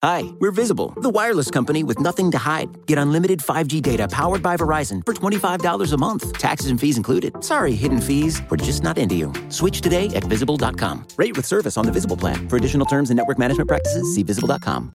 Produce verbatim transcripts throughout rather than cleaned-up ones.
Hi, we're Visible, the wireless company with nothing to hide. Get unlimited five G data powered by Verizon for twenty-five dollars a month. Taxes and fees included. Sorry, hidden fees. We're just not into you. Switch today at visible dot com. Rate with service on the Visible plan. For additional terms and network management practices, see visible dot com.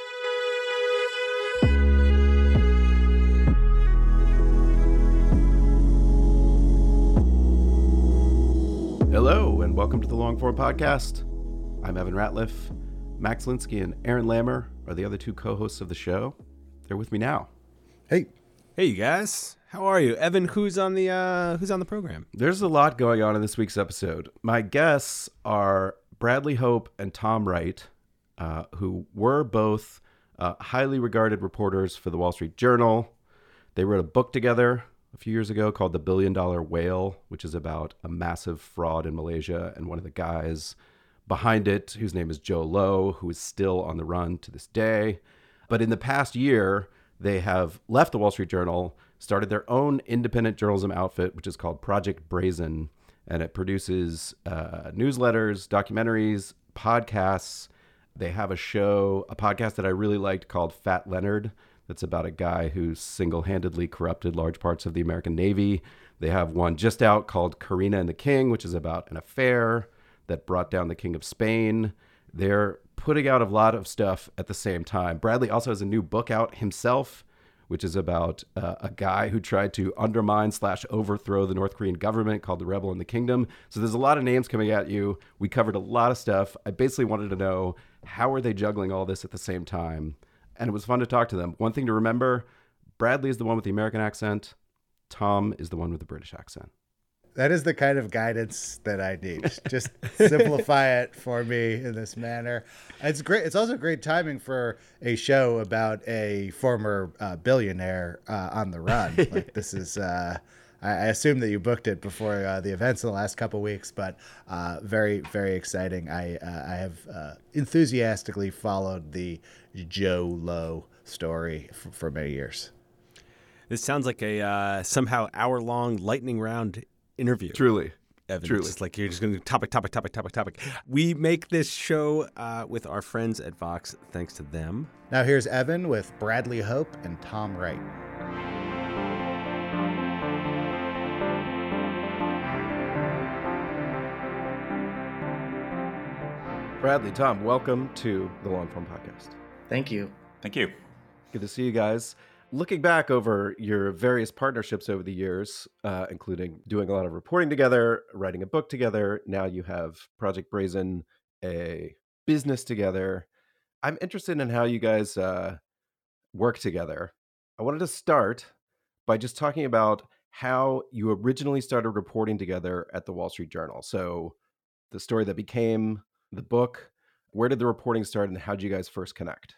Hello, and welcome to the Longform Podcast. I'm Evan Ratliff. Max Linsky and Aaron Lammer are the other two co-hosts of the show. They're with me now. Hey. Hey, you guys. How are you? Evan, who's on the uh, who's on the program? There's a lot going on in this week's episode. My guests are Bradley Hope and Tom Wright, uh, who were both uh, highly regarded reporters for the Wall Street Journal. They wrote a book together a few years ago called The Billion Dollar Whale, which is about a massive fraud in Malaysia, and one of the guys behind it, whose name is Jho Low, who is still on the run to this day. But in the past year, they have left the Wall Street Journal, started their own independent journalism outfit, which is called Project Brazen, and it produces uh, newsletters, documentaries, podcasts. They have a show, a podcast that I really liked called Fat Leonard, that's about a guy who single-handedly corrupted large parts of the American Navy. They have one just out called Karina and the King, which is about an affair that brought down the King of Spain. They're putting out a lot of stuff at the same time. Bradley also has a new book out himself, which is about uh, a guy who tried to undermine slash overthrow the North Korean government, called The Rebel in the Kingdom. So there's a lot of names coming at you. We covered a lot of stuff. I basically wanted to know, how are they juggling all this at the same time? And it was fun to talk to them. One thing to remember, Bradley is the one with the American accent. Tom is the one with the British accent. That is the kind of guidance that I need. Just simplify it for me in this manner. It's great. It's also great timing for a show about a former uh, billionaire uh, on the run. Like this is, uh, I, I assume that you booked it before uh, the events in the last couple of weeks, but uh, very, very exciting. I uh, I have uh, enthusiastically followed the Jho Low story for, for many years. This sounds like a uh, somehow hour-long lightning round interview. Truly. Evan, Truly. It's just like you're just going to topic, topic, topic, topic, topic. We make this show uh, with our friends at Vox, thanks to them. Now here's Evan with Bradley Hope and Tom Wright. Bradley, Tom, welcome to the Longform Podcast. Thank you. Thank you. Good to see you guys. Looking back over your various partnerships over the years, uh, including doing a lot of reporting together, writing a book together, now you have Project Brazen, a business together. I'm interested in how you guys uh, work together. I wanted to start by just talking about how you originally started reporting together at the Wall Street Journal. So the story that became the book, where did the reporting start and how did you guys first connect?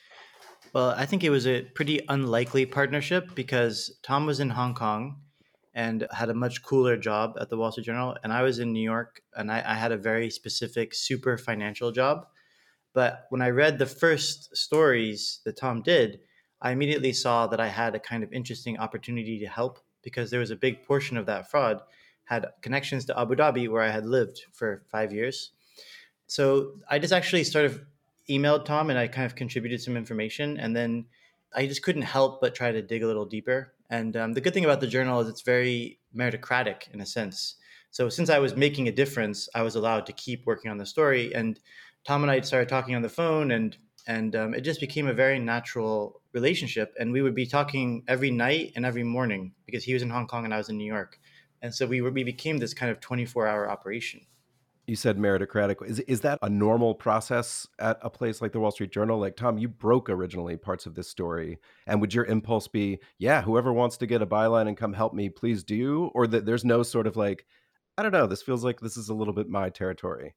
Well, I think it was a pretty unlikely partnership because Tom was in Hong Kong and had a much cooler job at the Wall Street Journal. And I was in New York and I, I had a very specific, super financial job. But when I read the first stories that Tom did, I immediately saw that I had a kind of interesting opportunity to help because there was a big portion of that fraud had connections to Abu Dhabi, where I had lived for five years. So I just actually sort of emailed Tom and I kind of contributed some information, and then I just couldn't help but try to dig a little deeper. And um, the good thing about the journal is it's very meritocratic in a sense. So since I was making a difference, I was allowed to keep working on the story. And Tom and I started talking on the phone, and and um, it just became a very natural relationship. And we would be talking every night and every morning because he was in Hong Kong and I was in New York. And so we were, we became this kind of twenty-four hour operation. You said meritocratic. Is is that a normal process at a place like the Wall Street Journal? Like, Tom, you broke originally parts of this story. And would your impulse be, yeah, whoever wants to get a byline and come help me, please do? Or that there's no sort of like, I don't know, this feels like this is a little bit my territory?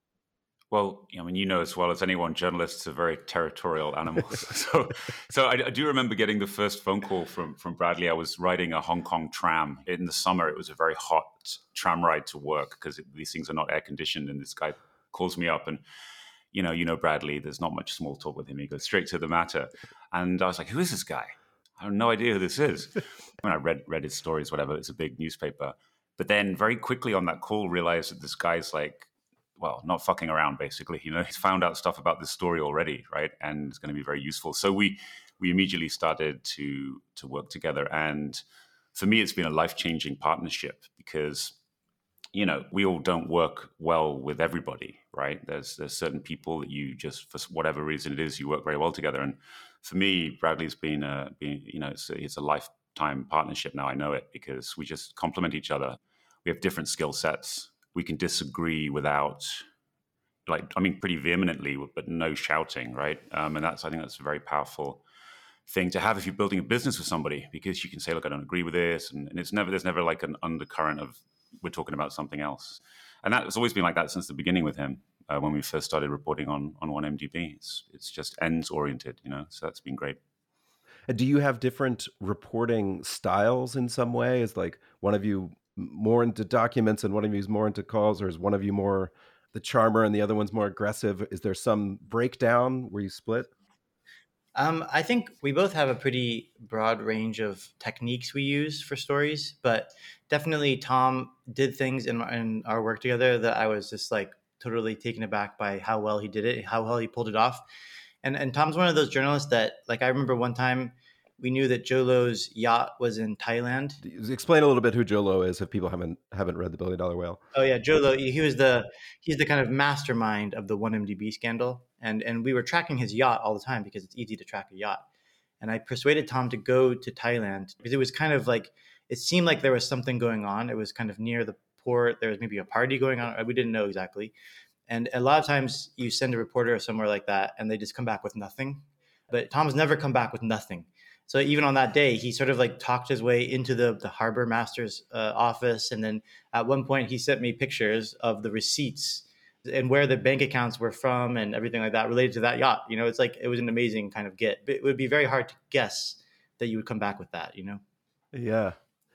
Well, I mean, you know as well as anyone, journalists are very territorial animals. so so I, I do remember getting the first phone call from, from Bradley. I was riding a Hong Kong tram in the summer. It was a very hot tram ride to work because these things are not air conditioned. And this guy calls me up and, you know, you know, Bradley, there's not much small talk with him. He goes straight to the matter. And I was like, who is this guy? I have no idea who this is. When I read, read his stories, whatever, it's a big newspaper. But then very quickly on that call, realized that this guy's like well, not fucking around, basically. You know, he's found out stuff about this story already, right? And it's going to be very useful. So we we immediately started to to work together. And for me, it's been a life-changing partnership because, you know, we all don't work well with everybody, right? There's there's certain people that you just, for whatever reason it is, you work very well together. And for me, Bradley's been a, been, you know, it's a, it's a lifetime partnership now. I know it because we just complement each other. We have different skill sets. We can disagree without, like, I mean, pretty vehemently, but no shouting, right? Um, and that's, I think that's a very powerful thing to have if you're building a business with somebody, because you can say, look, I don't agree with this. And, and it's never, there's never like an undercurrent of, we're talking about something else. And that's always been like that since the beginning with him. Uh, when we first started reporting on, on one M D B, it's, it's just ends oriented, you know, so that's been great. And do you have different reporting styles in some way? Is like one of you more into documents and one of you is more into calls, or is one of you more the charmer and the other one's more aggressive? Is there some breakdown where you split? Um, I think we both have a pretty broad range of techniques we use for stories, but definitely Tom did things in, in our work together that I was just like totally taken aback by how well he did it, how well he pulled it off. And and Tom's one of those journalists that, like, I remember one time we knew that Jho Low's yacht was in Thailand. Explain a little bit who Jho Low is if people haven't haven't read The Billion Dollar Whale. Oh yeah, Jho Low. He was the he's the kind of mastermind of the one M D B scandal, and and we were tracking his yacht all the time because it's easy to track a yacht. And I persuaded Tom to go to Thailand because it was kind of like, it seemed like there was something going on. It was kind of near the port. There was maybe a party going on. We didn't know exactly. And a lot of times you send a reporter somewhere like that and they just come back with nothing. But Tom's never come back with nothing. So even on that day, he sort of like talked his way into the, the harbor master's uh, office. And then at one point he sent me pictures of the receipts and where the bank accounts were from and everything like that related to that yacht. You know, it's like, it was an amazing kind of get. But it would be very hard to guess that you would come back with that, you know? Yeah.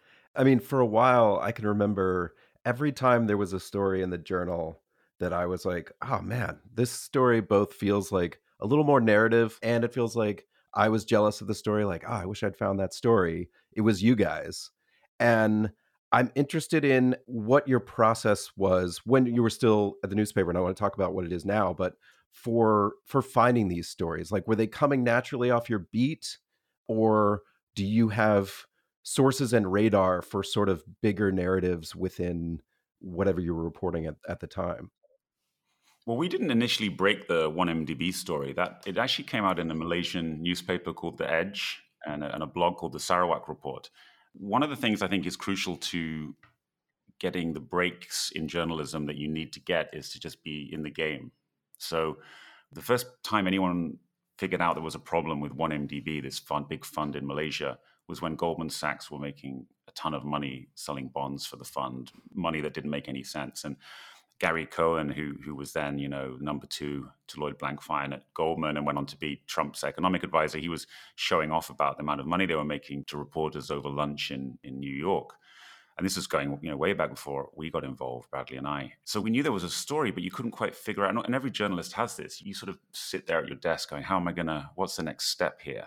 I mean, for a while, I can remember every time there was a story in the Journal that I was like, oh man, this story both feels like a little more narrative and it feels like I was jealous of the story. Like, oh, I wish I'd found that story. It was you guys. And I'm interested in what your process was when you were still at the newspaper. And I want to talk about what it is now, but for, for finding these stories, like, were they coming naturally off your beat, or do you have sources and radar for sort of bigger narratives within whatever you were reporting at, at the time? Well, we didn't initially break the one M D B story. That it actually came out in a Malaysian newspaper called The Edge and a, and a blog called the Sarawak Report. One of the things I think is crucial to getting the breaks in journalism that you need to get is to just be in the game. So the first time anyone figured out there was a problem with one M D B, this fund, big fund in Malaysia, was when Goldman Sachs were making a ton of money selling bonds for the fund, money that didn't make any sense. And Gary Cohen, who who was then, you know, number two to Lloyd Blankfein at Goldman and went on to be Trump's economic advisor, he was showing off about the amount of money they were making to reporters over lunch in, in New York. And this was going, you know, way back before we got involved, Bradley and I. So we knew there was a story, but you couldn't quite figure out. And every journalist has this. You sort of sit there at your desk going, how am I going to, what's the next step here?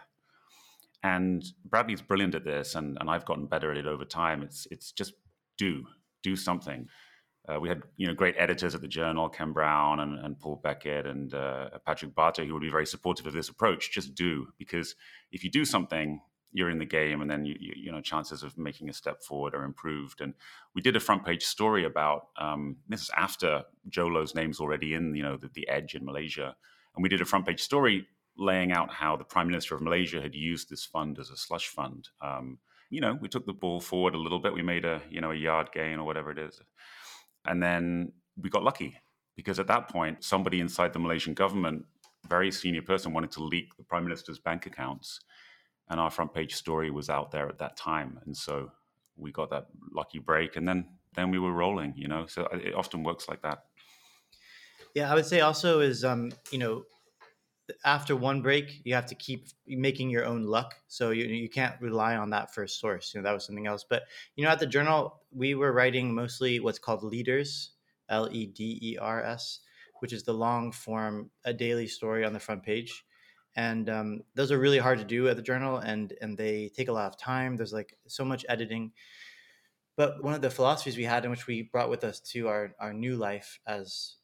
And Bradley's brilliant at this, and, and I've gotten better at it over time. It's it's just do, do something. Uh, we had, you know, great editors at the Journal, Ken Brown and, and Paul Beckett and uh, Patrick Barter, who would be very supportive of this approach. Just do, because if you do something, you're in the game, and then you, you, you know, chances of making a step forward are improved. And we did a front page story about um, this is after Jho Low's name's already in, you know, the, the Edge in Malaysia, and we did a front page story laying out how the Prime Minister of Malaysia had used this fund as a slush fund. Um, you know, we took the ball forward a little bit. We made a, you know, a yard gain or whatever it is. And then we got lucky, because at that point, somebody inside the Malaysian government, very senior person, wanted to leak the Prime Minister's bank accounts. And our front page story was out there at that time. And so we got that lucky break, and then then we were rolling, you know. So it often works like that. Yeah, I would say also is, um, you know, after one break, you have to keep making your own luck. So you you can't rely on that first source. You know, that was something else. But, you know, at the Journal, we were writing mostly what's called leaders, L E D E R S, which is the long form, a daily story on the front page. And um, those are really hard to do at the Journal, and and they take a lot of time. There's like so much editing. But one of the philosophies we had, in which we brought with us to our, our new life as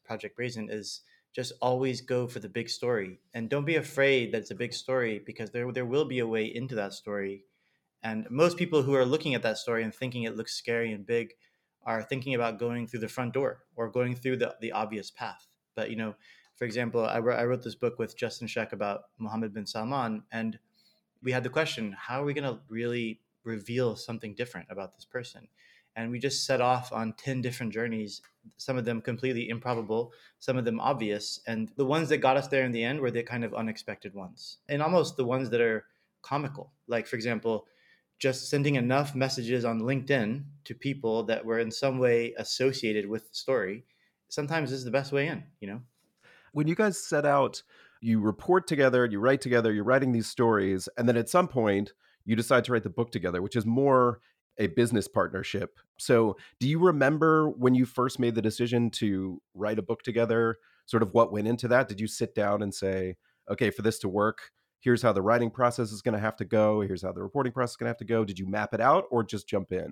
Project Brazen is just always go for the big story, and don't be afraid that it's a big story, because there there will be a way into that story. And most people who are looking at that story and thinking it looks scary and big are thinking about going through the front door or going through the, the obvious path. But, you know, for example, I wrote, I wrote this book with Justin Sheck about Mohammed bin Salman, and we had the question, how are we going to really reveal something different about this person? And we just set off on ten different journeys, some of them completely improbable, some of them obvious. And the ones that got us there in the end were the kind of unexpected ones, and almost the ones that are comical. Like, for example, just sending enough messages on LinkedIn to people that were in some way associated with the story sometimes is the best way in, you know? When you guys set out, you report together, you write together, you're writing these stories, and then at some point you decide to write the book together, which is more a business partnership. So do you remember when you first made the decision to write a book together, sort of what went into that? Did you sit down and say, okay, for this to work, here's how the writing process is going to have to go, here's how the reporting process is going to have to go? Did you map it out or just jump in?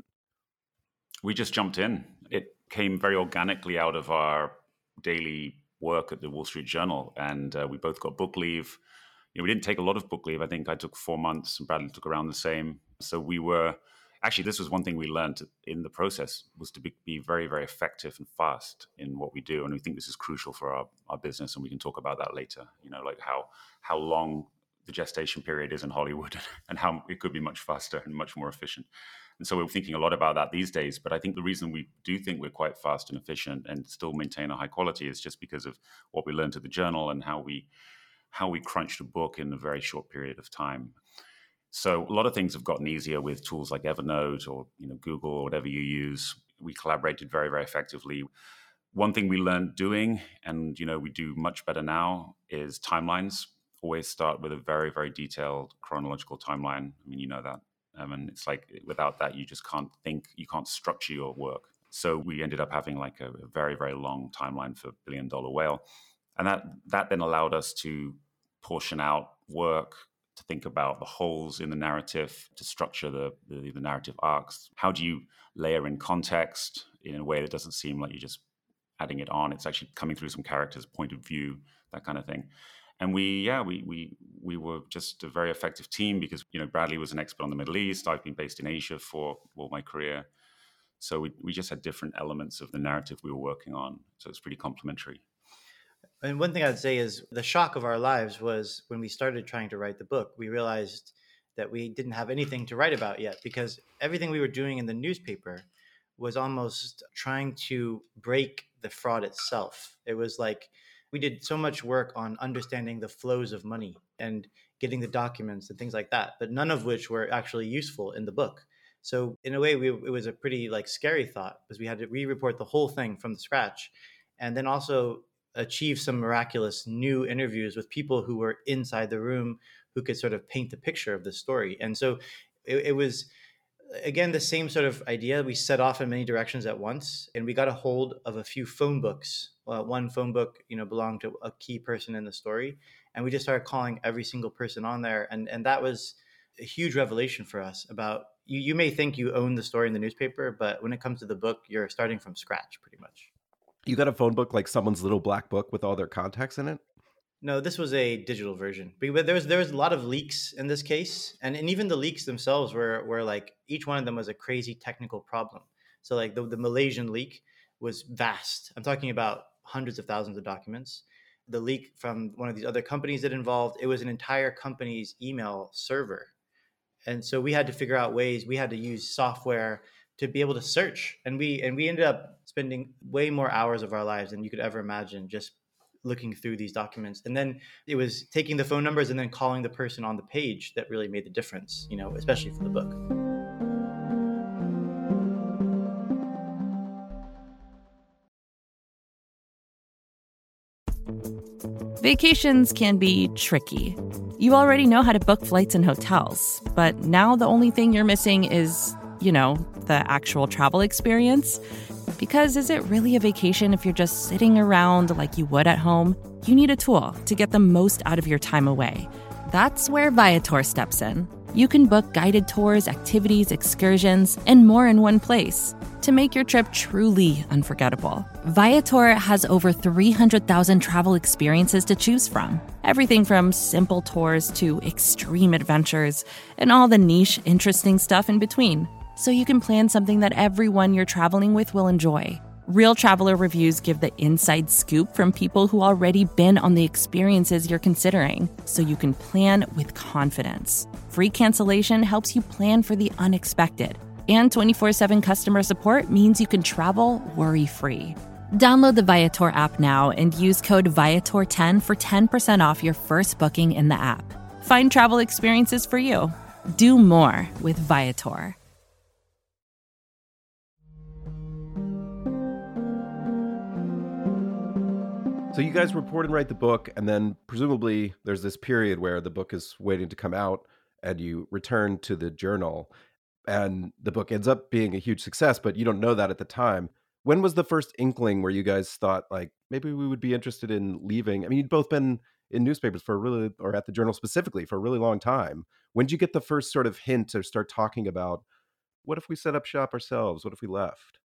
We just jumped in. It came very organically out of our daily work at the Wall Street Journal, and uh, we both got book leave. You know, we didn't take a lot of book leave. I think I took four months and Bradley took around the same. So we were, actually, this was one thing we learned in the process, was to be, be very, very effective and fast in what we do. And we think this is crucial for our, our business, and we can talk about that later, you know, like how how long the gestation period is in Hollywood and how it could be much faster and much more efficient. And so we're thinking a lot about that these days. But I think the reason we do think we're quite fast and efficient and still maintain a high quality is just because of what we learned at the Journal and how we how we crunched a book in a very short period of time. So a lot of things have gotten easier with tools like Evernote or, you know, Google or whatever you use. We collaborated very, very effectively. One thing we learned doing, and, you know, we do much better now, is timelines. Always start with a very, very detailed chronological timeline. I mean, you know that. Um, and it's like, without that, you just can't think, you can't structure your work. So we ended up having like a, a very, very long timeline for Billion Dollar Whale. And that that then allowed us to portion out work, to think about the holes in the narrative, to structure the, the, the narrative arcs. How do you layer in context in a way that doesn't seem like you're just adding it on? It's actually coming through some characters' point of view, that kind of thing. And we, yeah, we we we were just a very effective team because, you know, Bradley was an expert on the Middle East. I've been based in Asia for all my career. So we we just had different elements of the narrative we were working on. So it's pretty complementary. And one thing I'd say is the shock of our lives was when we started trying to write the book, we realized that we didn't have anything to write about yet, because everything we were doing in the newspaper was almost trying to break the fraud itself. It was like we did so much work on understanding the flows of money and getting the documents and things like that, but none of which were actually useful in the book. So in a way, we, it was a pretty like scary thought, because we had to re-report the whole thing from the scratch, and then also achieve some miraculous new interviews with people who were inside the room, who could sort of paint the picture of the story. And so it, it was, again, the same sort of idea. We set off in many directions at once, and we got a hold of a few phone books. Uh, one phone book, you know, belonged to a key person in the story, and we just started calling every single person on there. And and that was a huge revelation for us about, you, you may think you own the story in the newspaper, but when it comes to the book, you're starting from scratch pretty much. You got a phone book like someone's little black book with all their contacts in it? No, this was a digital version. But there was there was a lot of leaks in this case, and, and even the leaks themselves were were like, each one of them was a crazy technical problem. So like the, the Malaysian leak was vast. I'm talking about hundreds of thousands of documents. The leak from one of these other companies that involved, it was an entire company's email server. And so we had to figure out ways, we had to use software to be able to search. And we and we ended up spending way more hours of our lives than you could ever imagine just looking through these documents. And then it was taking the phone numbers and then calling the person on the page that really made the difference, you know, especially for the book. Vacations can be tricky. You already know how to book flights and hotels, but now the only thing you're missing is, you know, the actual travel experience. Because is it really a vacation if you're just sitting around like you would at home? You need a tool to get the most out of your time away. That's where Viator steps in. You can book guided tours, activities, excursions, and more in one place to make your trip truly unforgettable. Viator has over three hundred thousand travel experiences to choose from. Everything from simple tours to extreme adventures and all the niche, interesting stuff in between. So you can plan something that everyone you're traveling with will enjoy. Real traveler reviews give the inside scoop from people who already been on the experiences you're considering, so you can plan with confidence. Free cancellation helps you plan for the unexpected. And twenty-four seven customer support means you can travel worry-free. Download the Viator app now and use code Viator ten for ten percent off your first booking in the app. Find travel experiences for you. Do more with Viator. So you guys report and write the book, and then presumably there's this period where the book is waiting to come out, and you return to the journal, and the book ends up being a huge success, but you don't know that at the time. When was the first inkling where you guys thought, like, maybe we would be interested in leaving? I mean, you'd both been in newspapers for a really, or at the journal specifically, for a really long time. When did you get the first sort of hint to start talking about, what if we set up shop ourselves? What if we left?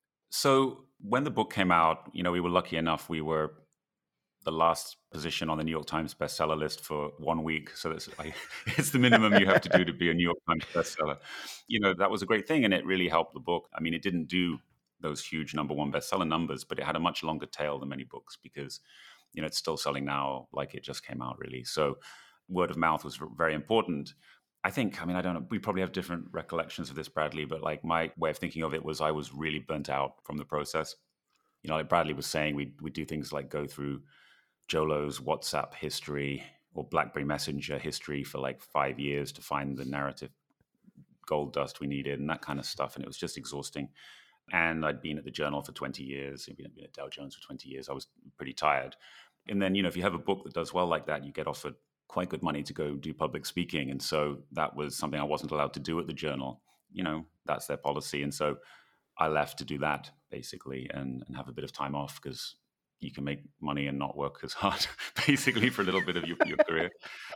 So when the book came out, you know, we were lucky enough. We were the last position on the New York Times bestseller list for one week. So that's like, it's the minimum you have to do to be a New York Times bestseller. You know, that was a great thing, and it really helped the book. I mean, it didn't do those huge number one bestseller numbers, but it had a much longer tail than many books because, you know, it's still selling now like it just came out, really. So word of mouth was very important. I think, I mean, I don't know, we probably have different recollections of this, Bradley, but like my way of thinking of it was I was really burnt out from the process. You know, like Bradley was saying, we we do things like go through Jolo's WhatsApp history or BlackBerry Messenger history for like five years to find the narrative gold dust we needed and that kind of stuff. And it was just exhausting. And I'd been at the Journal for twenty years. I'd been at Dow Jones for twenty years. I was pretty tired. And then, you know, if you have a book that does well like that, you get offered quite good money to go do public speaking. And so that was something I wasn't allowed to do at the Journal. You know, that's their policy. And so I left to do that, basically, and, and have a bit of time off because you can make money and not work as hard, basically, for a little bit of your, your career.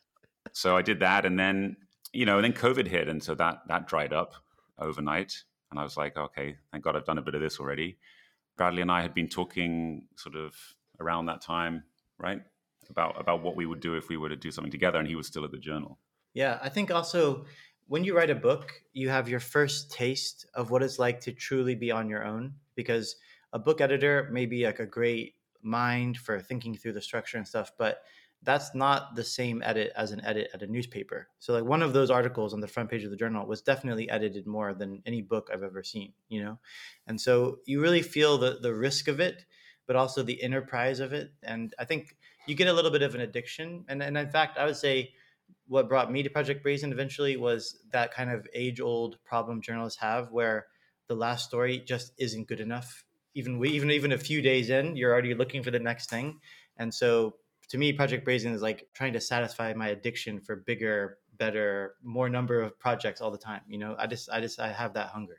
So I did that. And then, you know, and then COVID hit. And so that that dried up overnight. And I was like, okay, thank God I've done a bit of this already. Bradley and I had been talking sort of around that time, right? About about what we would do if we were to do something together. And he was still at the Journal. Yeah, I think also when you write a book, you have your first taste of what it's like to truly be on your own, because a book editor may be like a great mind for thinking through the structure and stuff, but that's not the same edit as an edit at a newspaper. So like one of those articles on the front page of the Journal was definitely edited more than any book I've ever seen, you know? And so you really feel the the risk of it, but also the enterprise of it. And I think you get a little bit of an addiction. And, and in fact, I would say what brought me to Project Brazen eventually was that kind of age-old problem journalists have where the last story just isn't good enough. Even we, even even a few days in, you're already looking for the next thing. And so to me, Project Brazen is like trying to satisfy my addiction for bigger, better, more number of projects all the time. You know, I just, I just, I have that hunger.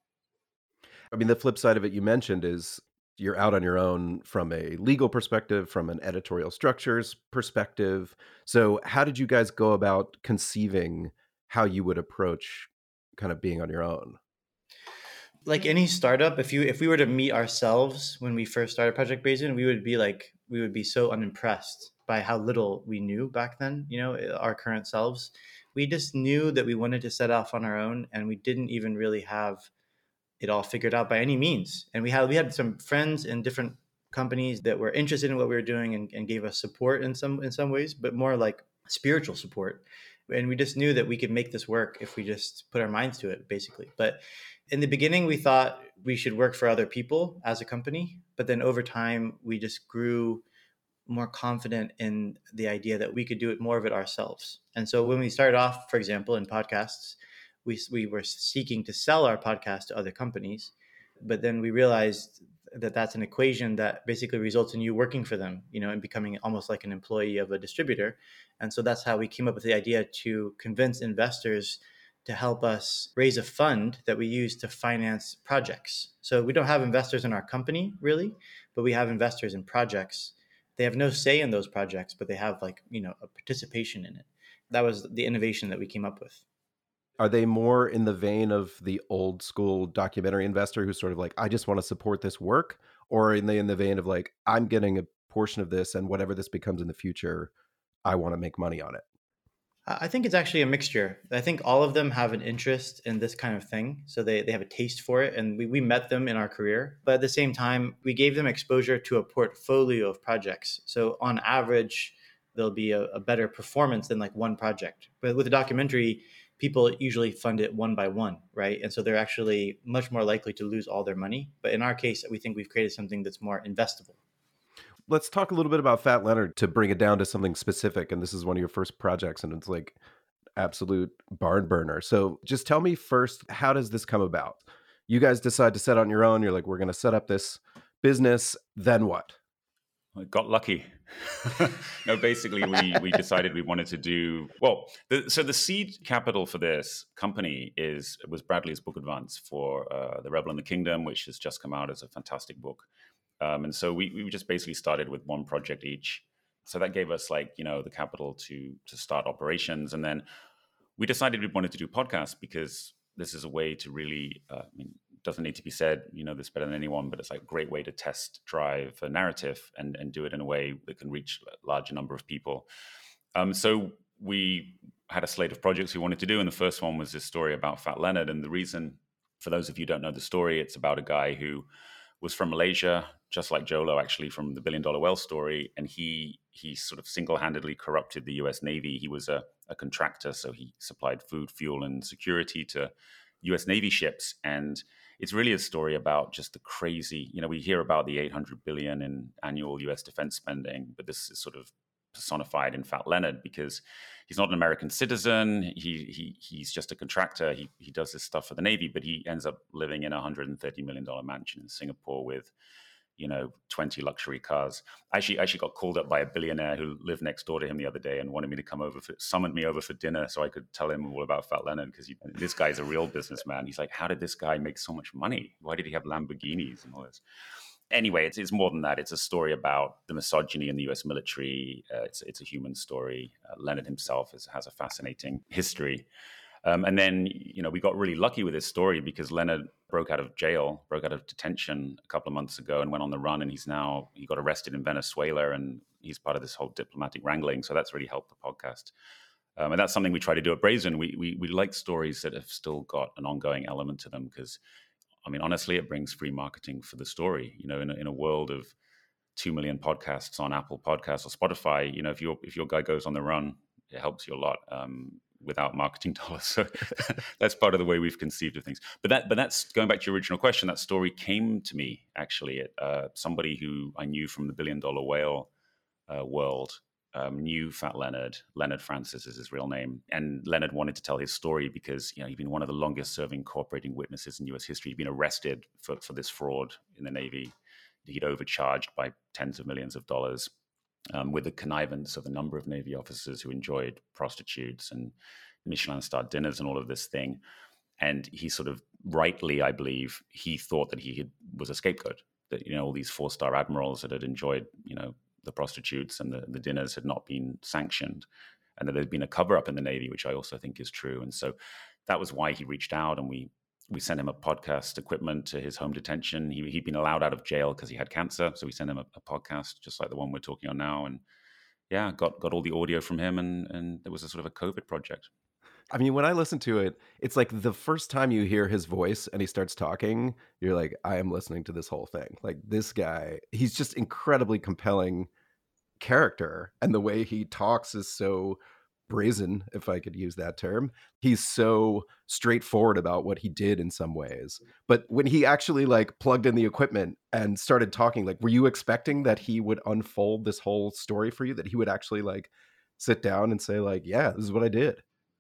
I mean, the flip side of it you mentioned is you're out on your own from a legal perspective, from an editorial structures perspective. So how did you guys go about conceiving how you would approach kind of being on your own? Like any startup, if you if we were to meet ourselves when we first started Project Brazen, we would be like we would be so unimpressed by how little we knew back then, you know, our current selves. We just knew that we wanted to set off on our own, and we didn't even really have it all figured out by any means. And we had we had some friends in different companies that were interested in what we were doing and, and gave us support in some in some ways, but more like spiritual support. And we just knew that we could make this work if we just put our minds to it, basically. But in the beginning, we thought we should work for other people as a company. But then over time, we just grew more confident in the idea that we could do it more of it ourselves. And so when we started off, for example, in podcasts, we we were seeking to sell our podcast to other companies. But then we realized that that's an equation that basically results in you working for them, you know, and becoming almost like an employee of a distributor. And so that's how we came up with the idea to convince investors to help us raise a fund that we use to finance projects. So we don't have investors in our company really, but we have investors in projects. They have no say in those projects, but they have like, you know, a participation in it. That was the innovation that we came up with. Are they more in the vein of the old school documentary investor who's sort of like, I just want to support this work? Or are they in the vein of like, I'm getting a portion of this and whatever this becomes in the future, I want to make money on it? I think it's actually a mixture. I think all of them have an interest in this kind of thing. So they, they have a taste for it. And we, we met them in our career. But at the same time, we gave them exposure to a portfolio of projects. So on average, there'll be a, a better performance than like one project. But with a documentary, people usually fund it one by one, right? And so they're actually much more likely to lose all their money. But in our case, we think we've created something that's more investable. Let's talk a little bit about Fat Leonard to bring it down to something specific. And this is one of your first projects, and it's like absolute barn burner. So just tell me first, how does this come about? You guys decide to set on your own. You're like, we're going to set up this business. Then what? I got lucky. No, basically, we we decided we wanted to do well. The, so the seed capital for this company is was Bradley's book advance for uh, The Rebel in the Kingdom, which has just come out as a fantastic book. Um, and so we we just basically started with one project each. So that gave us like you know the capital to to start operations, and then we decided we wanted to do podcasts because this is a way to really. Uh, I mean, doesn't need to be said, you know this better than anyone, but it's like a great way to test drive a narrative and, and do it in a way that can reach a larger number of people. Um, so we had a slate of projects we wanted to do. And the first one was this story about Fat Leonard. And the reason, for those of you who don't know the story, it's about a guy who was from Malaysia, just like Jolo, actually, from the Billion Dollar Whale story. And he he sort of single-handedly corrupted the U S Navy. He was a, a contractor, so he supplied food, fuel, and security to U S Navy ships. And it's really a story about just the crazy, you know, we hear about the eight hundred billion in annual U S defense spending, but this is sort of personified in Fat Leonard because he's not an American citizen. He he he's just a contractor. He he does this stuff for the Navy, but he ends up living in a one hundred thirty million dollars mansion in Singapore with, you know, twenty luxury cars. I actually, I actually got called up by a billionaire who lived next door to him the other day and wanted me to come over, for, summoned me over for dinner so I could tell him all about Fat Leonard because this guy's a real businessman. He's like, how did this guy make so much money? Why did he have Lamborghinis and all this? Anyway, it's, it's more than that. It's a story about the misogyny in the U S military. Uh, it's, it's a human story. Uh, Leonard himself is, has a fascinating history. Um, and then, you know, we got really lucky with this story because Leonard broke out of jail, broke out of detention a couple of months ago and went on the run. And he's now, he got arrested in Venezuela and he's part of this whole diplomatic wrangling. So that's really helped the podcast. Um, and that's something we try to do at Brazen. We, we, we like stories that have still got an ongoing element to them because, I mean, honestly, it brings free marketing for the story. You know, in a, in a world of two million podcasts on Apple Podcasts or Spotify, you know, if your, if your guy goes on the run, it helps you a lot. Um, without marketing dollars. So that's part of the way we've conceived of things. But that, but that's going back to your original question. That story came to me actually at uh, somebody who I knew from the Billion Dollar Whale uh, world, um, knew Fat Leonard. Leonard Francis is his real name. And Leonard wanted to tell his story because, you know, he'd been one of the longest serving cooperating witnesses in U S history. He'd been arrested for, for this fraud in the Navy. He'd overcharged by tens of millions of dollars. Um, with the connivance of a number of Navy officers who enjoyed prostitutes and Michelin-starred dinners and all of this thing. And he sort of rightly, I believe, he thought that he had, was a scapegoat, that, you know, all these four-star admirals that had enjoyed, you know, the prostitutes and the, the dinners had not been sanctioned and that there'd been a cover-up in the Navy, which I also think is true. And so that was why he reached out and we We sent him a podcast equipment to his home detention. He, he'd been allowed out of jail because he had cancer. So we sent him a, a podcast, just like the one we're talking on now. And yeah, got got all the audio from him. And, and it was a sort of a COVID project. I mean, when I listen to it, it's like the first time you hear his voice and he starts talking, you're like, I am listening to this whole thing. Like this guy, he's just incredibly compelling character. And the way he talks is so brazen, if I could use that term. He's so straightforward about what he did in some ways. But when he actually like plugged in the equipment and started talking, like, were you expecting that he would unfold this whole story for you? That he would actually like sit down and say like, yeah, this is what I did?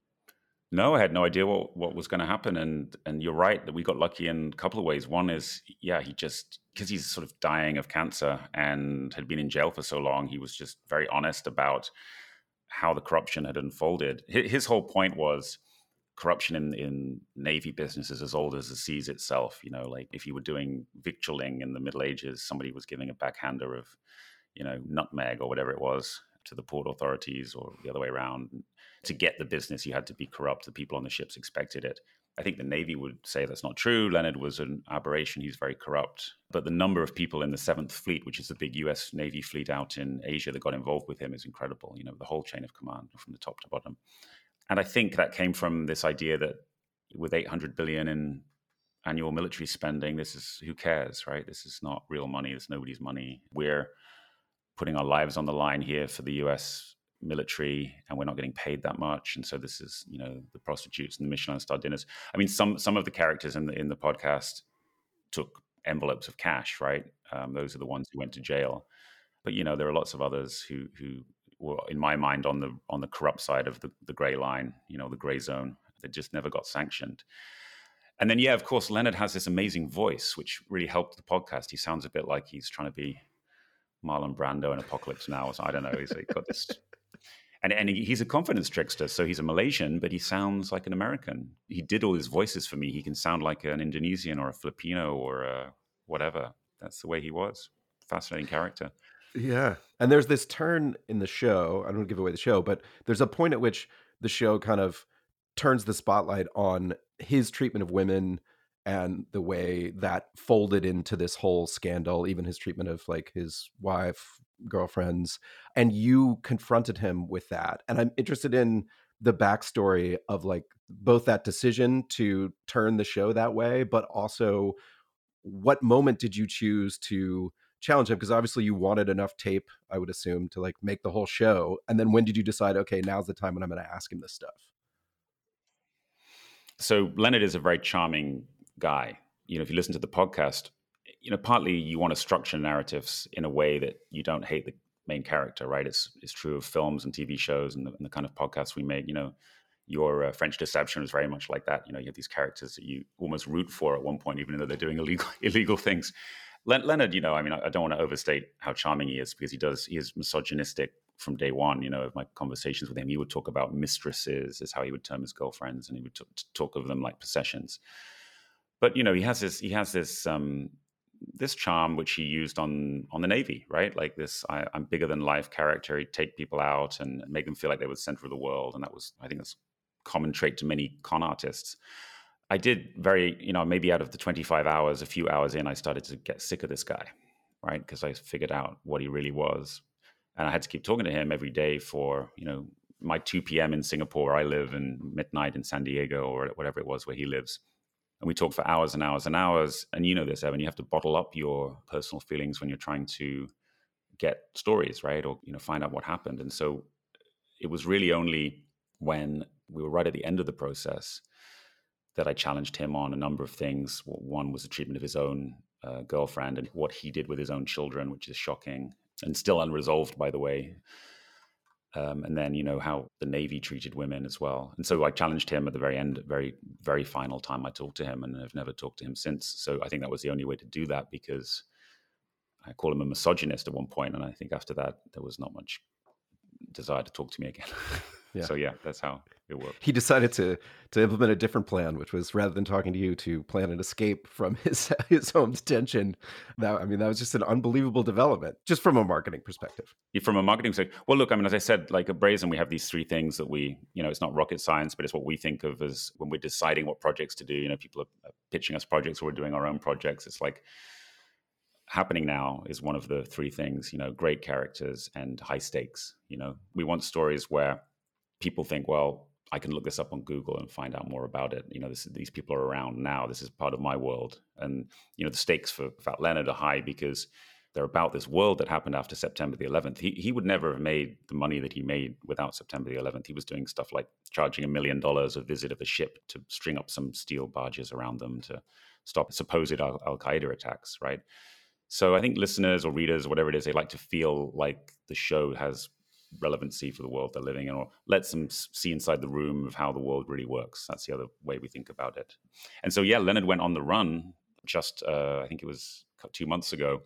No, I had no idea what, what was going to happen. And and you're right that we got lucky in a couple of ways. One is, yeah, he just, because he's sort of dying of cancer and had been in jail for so long, he was just very honest about how the corruption had unfolded. His whole point was corruption in, in Navy business is as old as the seas itself. You know, like if you were doing victualling in the Middle Ages, somebody was giving a backhander of, you know, nutmeg or whatever it was to the port authorities or the other way around. To get the business, you had to be corrupt. The people on the ships expected it. I think the Navy would say that's not true. Leonard was an aberration. He's very corrupt. But the number of people in the Seventh Fleet, which is the big U S Navy fleet out in Asia that got involved with him, is incredible. You know, the whole chain of command from the top to bottom. And I think that came from this idea that with eight hundred billion dollars in annual military spending, this is, who cares, right? This is not real money. It's nobody's money. We're putting our lives on the line here for the U S military, and we're not getting paid that much. And so this is, you know, the prostitutes and the Michelin star dinners. I mean, some some of the characters in the in the podcast took envelopes of cash, right? Um, those are the ones who went to jail. But you know, there are lots of others who who were, in my mind, on the on the corrupt side of the the gray line, you know, the gray zone, that just never got sanctioned. And then, yeah, of course, Leonard has this amazing voice, which really helped the podcast. He sounds a bit like he's trying to be Marlon Brando in Apocalypse Now. So I don't know. He's like, got this. And, and he, he's a confidence trickster. So he's a Malaysian, but he sounds like an American. He did all his voices for me. He can sound like an Indonesian or a Filipino or a whatever. That's the way he was. Fascinating character. Yeah. And there's this turn in the show. I don't want to give away the show, but there's a point at which the show kind of turns the spotlight on his treatment of women and the way that folded into this whole scandal, even his treatment of like his wife, girlfriends, and you confronted him with that. And I'm interested in the backstory of like both that decision to turn the show that way, but also what moment did you choose to challenge him? Because obviously you wanted enough tape, I would assume, to like make the whole show. And then when did you decide, okay, now's the time when I'm going to ask him this stuff? So Leonard is a very charming guy. You know, if you listen to the podcast, you know, partly you want to structure narratives in a way that you don't hate the main character, right? It's it's true of films and T V shows and the, and the kind of podcasts we make. You know, your uh, French Deception is very much like that. You know, you have these characters that you almost root for at one point, even though they're doing illegal illegal things. Le- Leonard, you know, I mean, I, I don't want to overstate how charming he is, because he does, he is misogynistic from day one. You know, of my conversations with him, he would talk about mistresses as how he would term his girlfriends, and he would t- talk of them like possessions. But you know, he has this he has this um, this charm which he used on on the Navy, right? Like this, I, I'm bigger than life character. He'd take people out and make them feel like they were the center of the world, and that was, I think, that's a common trait to many con artists. I did very, you know, maybe out of the twenty-five hours, a few hours in, I started to get sick of this guy, right? Because I figured out what he really was. And I had to keep talking to him every day for, you know, my two p.m. in Singapore, where I live, and midnight in San Diego, or whatever it was where he lives. And we talked for hours and hours and hours. And you know this, Evan, you have to bottle up your personal feelings when you're trying to get stories, right? Or, you know, find out what happened. And so it was really only when we were right at the end of the process that I challenged him on a number of things. One was the treatment of his own uh, girlfriend and what he did with his own children, which is shocking and still unresolved, by the way. Um, and then, you know, how the Navy treated women as well. And so I challenged him at the very end, very, very final time I talked to him, and I've never talked to him since. So I think that was the only way to do that, because I call him a misogynist at one point, and I think after that, there was not much desire to talk to me again. Yeah. So yeah, that's how it worked. He decided to to implement a different plan, which was, rather than talking to you, to plan an escape from his his home detention. That, I mean, that was just an unbelievable development, just from a marketing perspective. Yeah, from a marketing perspective, well, look, I mean, as I said, like at Brazen, we have these three things that we, you know, it's not rocket science, but it's what we think of as when we're deciding what projects to do. You know, people are pitching us projects, or we're doing our own projects. It's like, happening now is one of the three things, you know, great characters and high stakes. You know, we want stories where people think, well, I can look this up on Google and find out more about it. You know, this, these people are around now. This is part of my world. And, you know, the stakes for Fat Leonard are high because they're about this world that happened after September the eleventh. He he would never have made the money that he made without September the eleventh. He was doing stuff like charging a million dollars a visit of a ship to string up some steel barges around them to stop supposed Al- Al-Qaeda attacks, right? So I think listeners or readers or whatever it is, they like to feel like the show has relevancy for the world they're living in, or lets them see inside the room of how the world really works. That's the other way we think about it. And so, yeah, Leonard went on the run just, uh, I think it was two months ago.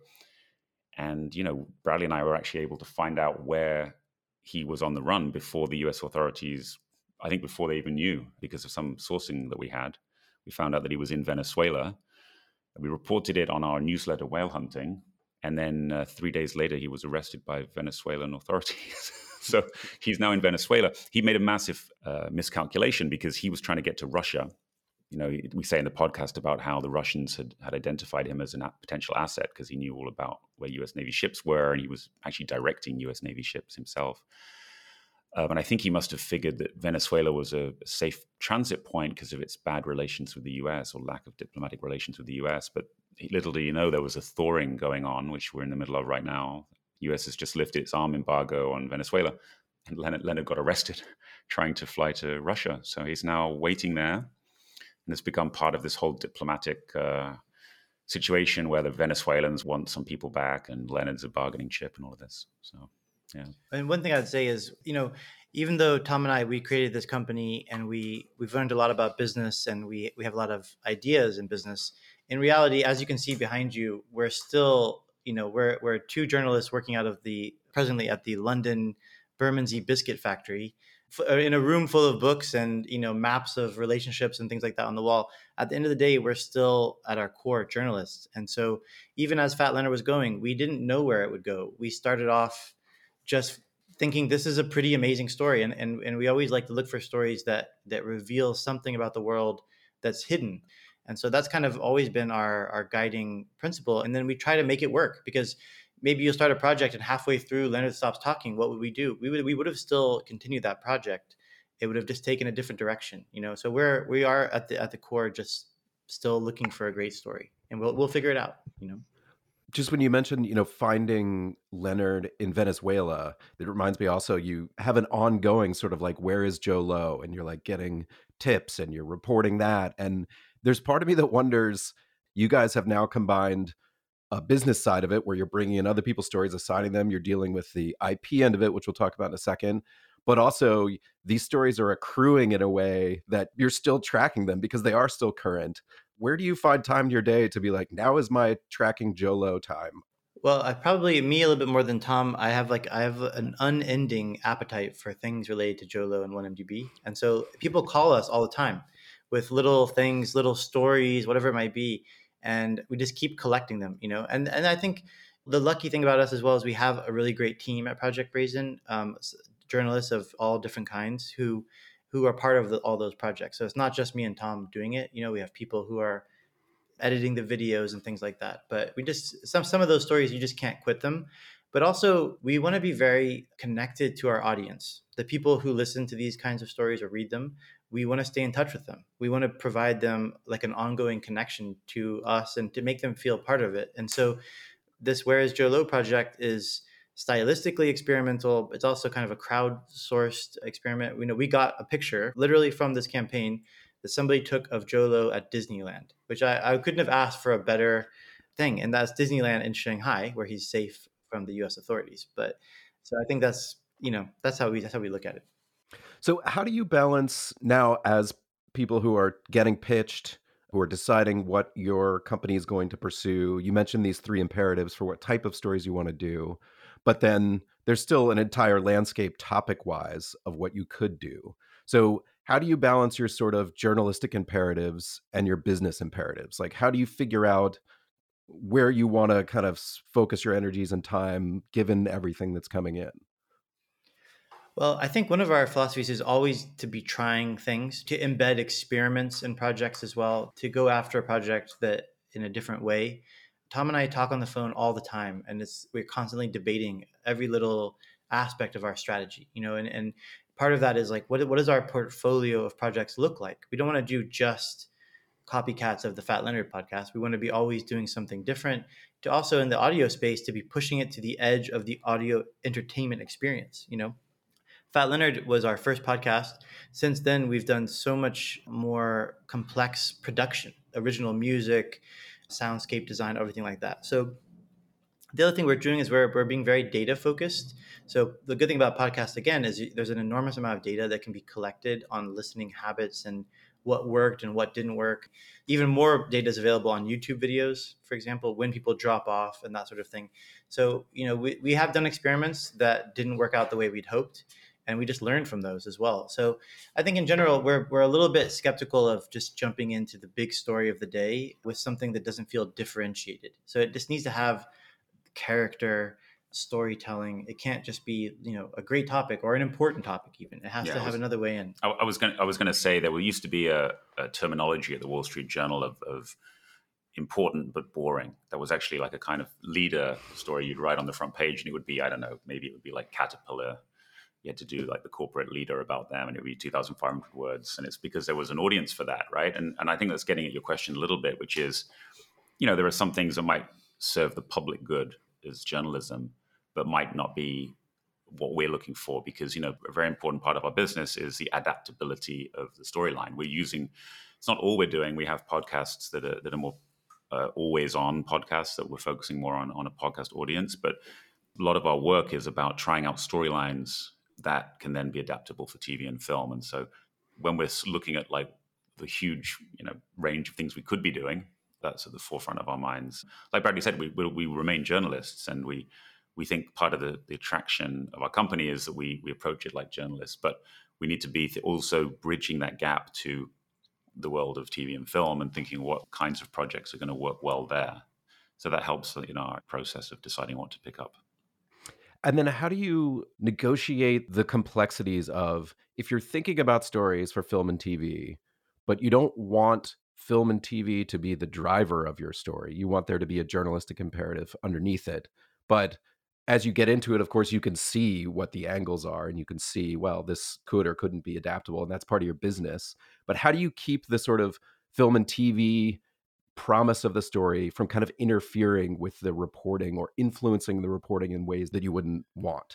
And, you know, Bradley and I were actually able to find out where he was on the run before the U S authorities, I think before they even knew, because of some sourcing that we had. We found out that he was in Venezuela. We reported it on our newsletter, Whale Hunting. And then uh, three days later, he was arrested by Venezuelan authorities. So he's now in Venezuela. He made a massive uh, miscalculation because he was trying to get to Russia. You know, we say in the podcast about how the Russians had, had identified him as a potential asset because he knew all about where U S Navy ships were, and he was actually directing U S Navy ships himself. Um, and I think he must have figured that Venezuela was a safe transit point because of its bad relations with the U S or lack of diplomatic relations with the U S. But little do you know, there was a thawing going on, which we're in the middle of right now. The U S has just lifted its arm embargo on Venezuela, and Leonard, Leonard got arrested trying to fly to Russia. So he's now waiting there, and it's become part of this whole diplomatic uh, situation where the Venezuelans want some people back, and Leonard's a bargaining chip and all of this. So. Yeah. And one thing I'd say is, you know, even though Tom and I, we created this company and we, we've learned a lot about business and we, we have a lot of ideas in business, in reality, as you can see behind you, we're still, you know, we're, we're two journalists working out of the, presently at the London Bermondsey Biscuit Factory in a room full of books and, you know, maps of relationships and things like that on the wall. At the end of the day, we're still at our core journalists. And so even as Fat Leonard was going, we didn't know where it would go. We started off just thinking this is a pretty amazing story. And, and, and we always like to look for stories that, that reveal something about the world that's hidden. And so that's kind of always been our, our guiding principle. And then we try to make it work, because maybe you'll start a project and halfway through Leonard stops talking. What would we do? We would, we would have still continued that project. It would have just taken a different direction, you know? So we're, we are at the, at the core, just still looking for a great story, and we'll, we'll figure it out, you know? Just when you mentioned, you know, finding Leonard in Venezuela, it reminds me also you have an ongoing sort of like, where is Joe Low? And you're like getting tips and you're reporting that. And there's part of me that wonders, you guys have now combined a business side of it where you're bringing in other people's stories, assigning them, you're dealing with the I P end of it, which we'll talk about in a second. But also these stories are accruing in a way that you're still tracking them because they are still current. Where do you find time in your day to be like, now is my tracking Joe Low time? Well, I probably, me a little bit more than Tom, I have like, I have an unending appetite for things related to Joe Low and one M D B. And so people call us all the time with little things, little stories, whatever it might be. And we just keep collecting them, you know? And and I think the lucky thing about us as well is we have a really great team at Project Brazen, um, journalists of all different kinds who who are part of the, all those projects. So it's not just me and Tom doing it. You know, we have people who are editing the videos and things like that. But we just, some, some of those stories, you just can't quit them. But also we want to be very connected to our audience. The people who listen to these kinds of stories or read them, we want to stay in touch with them. We want to provide them like an ongoing connection to us and to make them feel part of it. And so this Where is Joe Low project is stylistically experimental. It's also kind of a crowdsourced experiment. We know we got a picture literally from this campaign that somebody took of Joe Low at Disneyland, which I, I couldn't have asked for a better thing. And that's Disneyland in Shanghai, where he's safe from the U S authorities. But so I think that's, you know, that's how we, that's how we look at it. So how do you balance now as people who are getting pitched, who are deciding what your company is going to pursue? You mentioned these three imperatives for what type of stories you want to do, but then there's still an entire landscape topic-wise of what you could do. So how do you balance your sort of journalistic imperatives and your business imperatives? Like, how do you figure out where you want to kind of focus your energies and time given everything that's coming in? Well, I think one of our philosophies is always to be trying things, to embed experiments in projects as well, to go after a project that in a different way. Tom and I talk on the phone all the time, and it's, we're constantly debating every little aspect of our strategy, you know, and, and part of that is like, what, what does our portfolio of projects look like? We don't want to do just copycats of the Fat Leonard podcast. We want to be always doing something different, to also in the audio space, to be pushing it to the edge of the audio entertainment experience, you know. Fat Leonard was our first podcast. Since then, we've done so much more complex production, original music, soundscape design, everything like that. So the other thing we're doing is we're, we're being very data focused. So the good thing about podcasts, again, is there's an enormous amount of data that can be collected on listening habits and what worked and what didn't work. Even more data is available on YouTube videos, for example, when people drop off and that sort of thing. So, you know, we, we have done experiments that didn't work out the way we'd hoped, and we just learned from those as well. So I think in general, we're we're a little bit skeptical of just jumping into the big story of the day with something that doesn't feel differentiated. So it just needs to have character, storytelling. It can't just be, you know, a great topic or an important topic even. It has Yeah, to I have was- another way in. I, I was going I was going to say there used to be a, a terminology at the Wall Street Journal of, of important but boring. That was actually like a kind of leader story you'd write on the front page, and it would be, I don't know, maybe it would be like Caterpillar. You had to do like the corporate leader about them, and it would be two thousand five hundred words. And it's because there was an audience for that, right? And and I think that's getting at your question a little bit, which is, you know, there are some things that might serve the public good as journalism, but might not be what we're looking for, because, you know, a very important part of our business is the adaptability of the storyline. We're using, it's not all we're doing. We have podcasts that are that are more uh, always on podcasts that we're focusing more on on a podcast audience, but a lot of our work is about trying out storylines that can then be adaptable for T V and film. And so when we're looking at like the huge, you know, range of things we could be doing, that's at the forefront of our minds. Like Bradley said, we we, we remain journalists, and we we think part of the, the attraction of our company is that we we approach it like journalists, but we need to be th- also bridging that gap to the world of T V and film and thinking what kinds of projects are going to work well there. So that helps in our process of deciding what to pick up. And then how do you negotiate the complexities of, if you're thinking about stories for film and T V, but you don't want film and T V to be the driver of your story. You want there to be a journalistic imperative underneath it. But as you get into it, of course, you can see what the angles are, and you can see, well, this could or couldn't be adaptable, and that's part of your business. But how do you keep the sort of film and T V promise of the story from kind of interfering with the reporting or influencing the reporting in ways that you wouldn't want?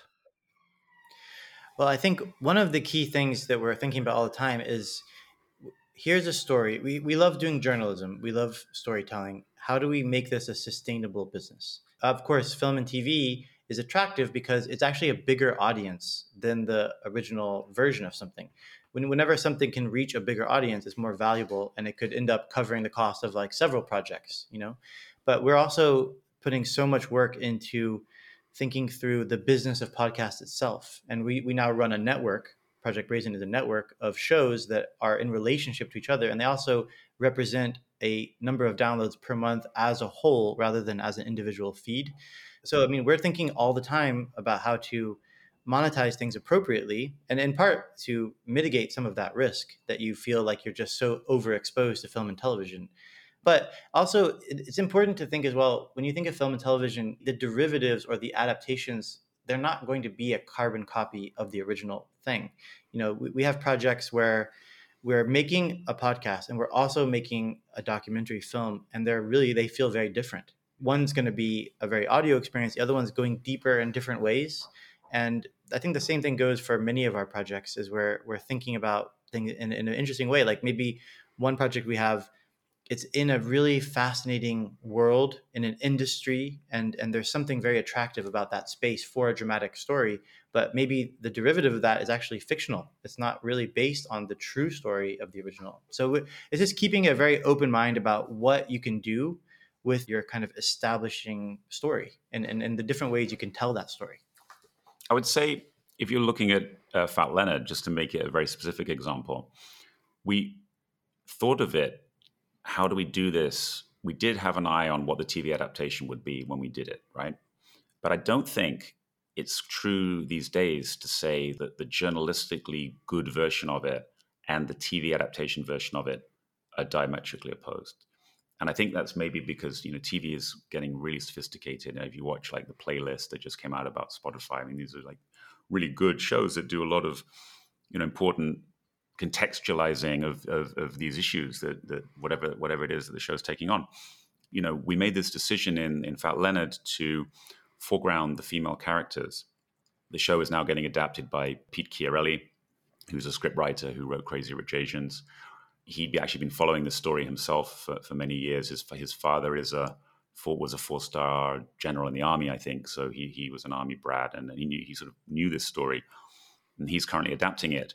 Well, I think one of the key things that we're thinking about all the time is, here's a story. We, we love doing journalism. We love storytelling. How do we make this a sustainable business? Of course, film and T V is attractive because it's actually a bigger audience than the original version of something. When, whenever something can reach a bigger audience, it's more valuable, and it could end up covering the cost of like several projects, you know? But we're also putting so much work into thinking through the business of podcast itself. And we, we now run a network. Project Brazen is a network of shows that are in relationship to each other, and they also represent a number of downloads per month as a whole rather than as an individual feed. So, I mean, we're thinking all the time about how to monetize things appropriately, and in part to mitigate some of that risk that you feel like you're just so overexposed to film and television. But also, it's important to think as well, when you think of film and television, the derivatives or the adaptations, they're not going to be a carbon copy of the original thing. You know, we, we have projects where we're making a podcast and we're also making a documentary film, and they're really, they feel very different. One's going to be a very audio experience. The other one's going deeper in different ways. And I think the same thing goes for many of our projects, is where we're thinking about things in, in an interesting way. Like maybe one project we have, it's in a really fascinating world, in an industry, and, and there's something very attractive about that space for a dramatic story. But maybe the derivative of that is actually fictional. It's not really based on the true story of the original. So it's just keeping a very open mind about what you can do with your kind of establishing story, and, and, and the different ways you can tell that story. I would say, if you're looking at uh, Fat Leonard, just to make it a very specific example, we thought of it, how do we do this? We did have an eye on what the T V adaptation would be when we did it, right? But I don't think it's true these days to say that the journalistically good version of it and the T V adaptation version of it are diametrically opposed. And I think that's maybe because, you know, T V is getting really sophisticated. And if you watch like the playlist that just came out about Spotify, I mean, these are like really good shows that do a lot of, you know, important contextualizing of, of, of these issues that, that whatever whatever it is that the show's taking on. You know, we made this decision in, in Fat Leonard to foreground the female characters. The show is now getting adapted by Pete Chiarelli, who's a scriptwriter who wrote Crazy Rich Asians. He'd actually been following the story himself for, for many years. His, his father is a was a four-star general in the army, I think. So he he was an army brat, and he knew he sort of knew this story, and he's currently adapting it.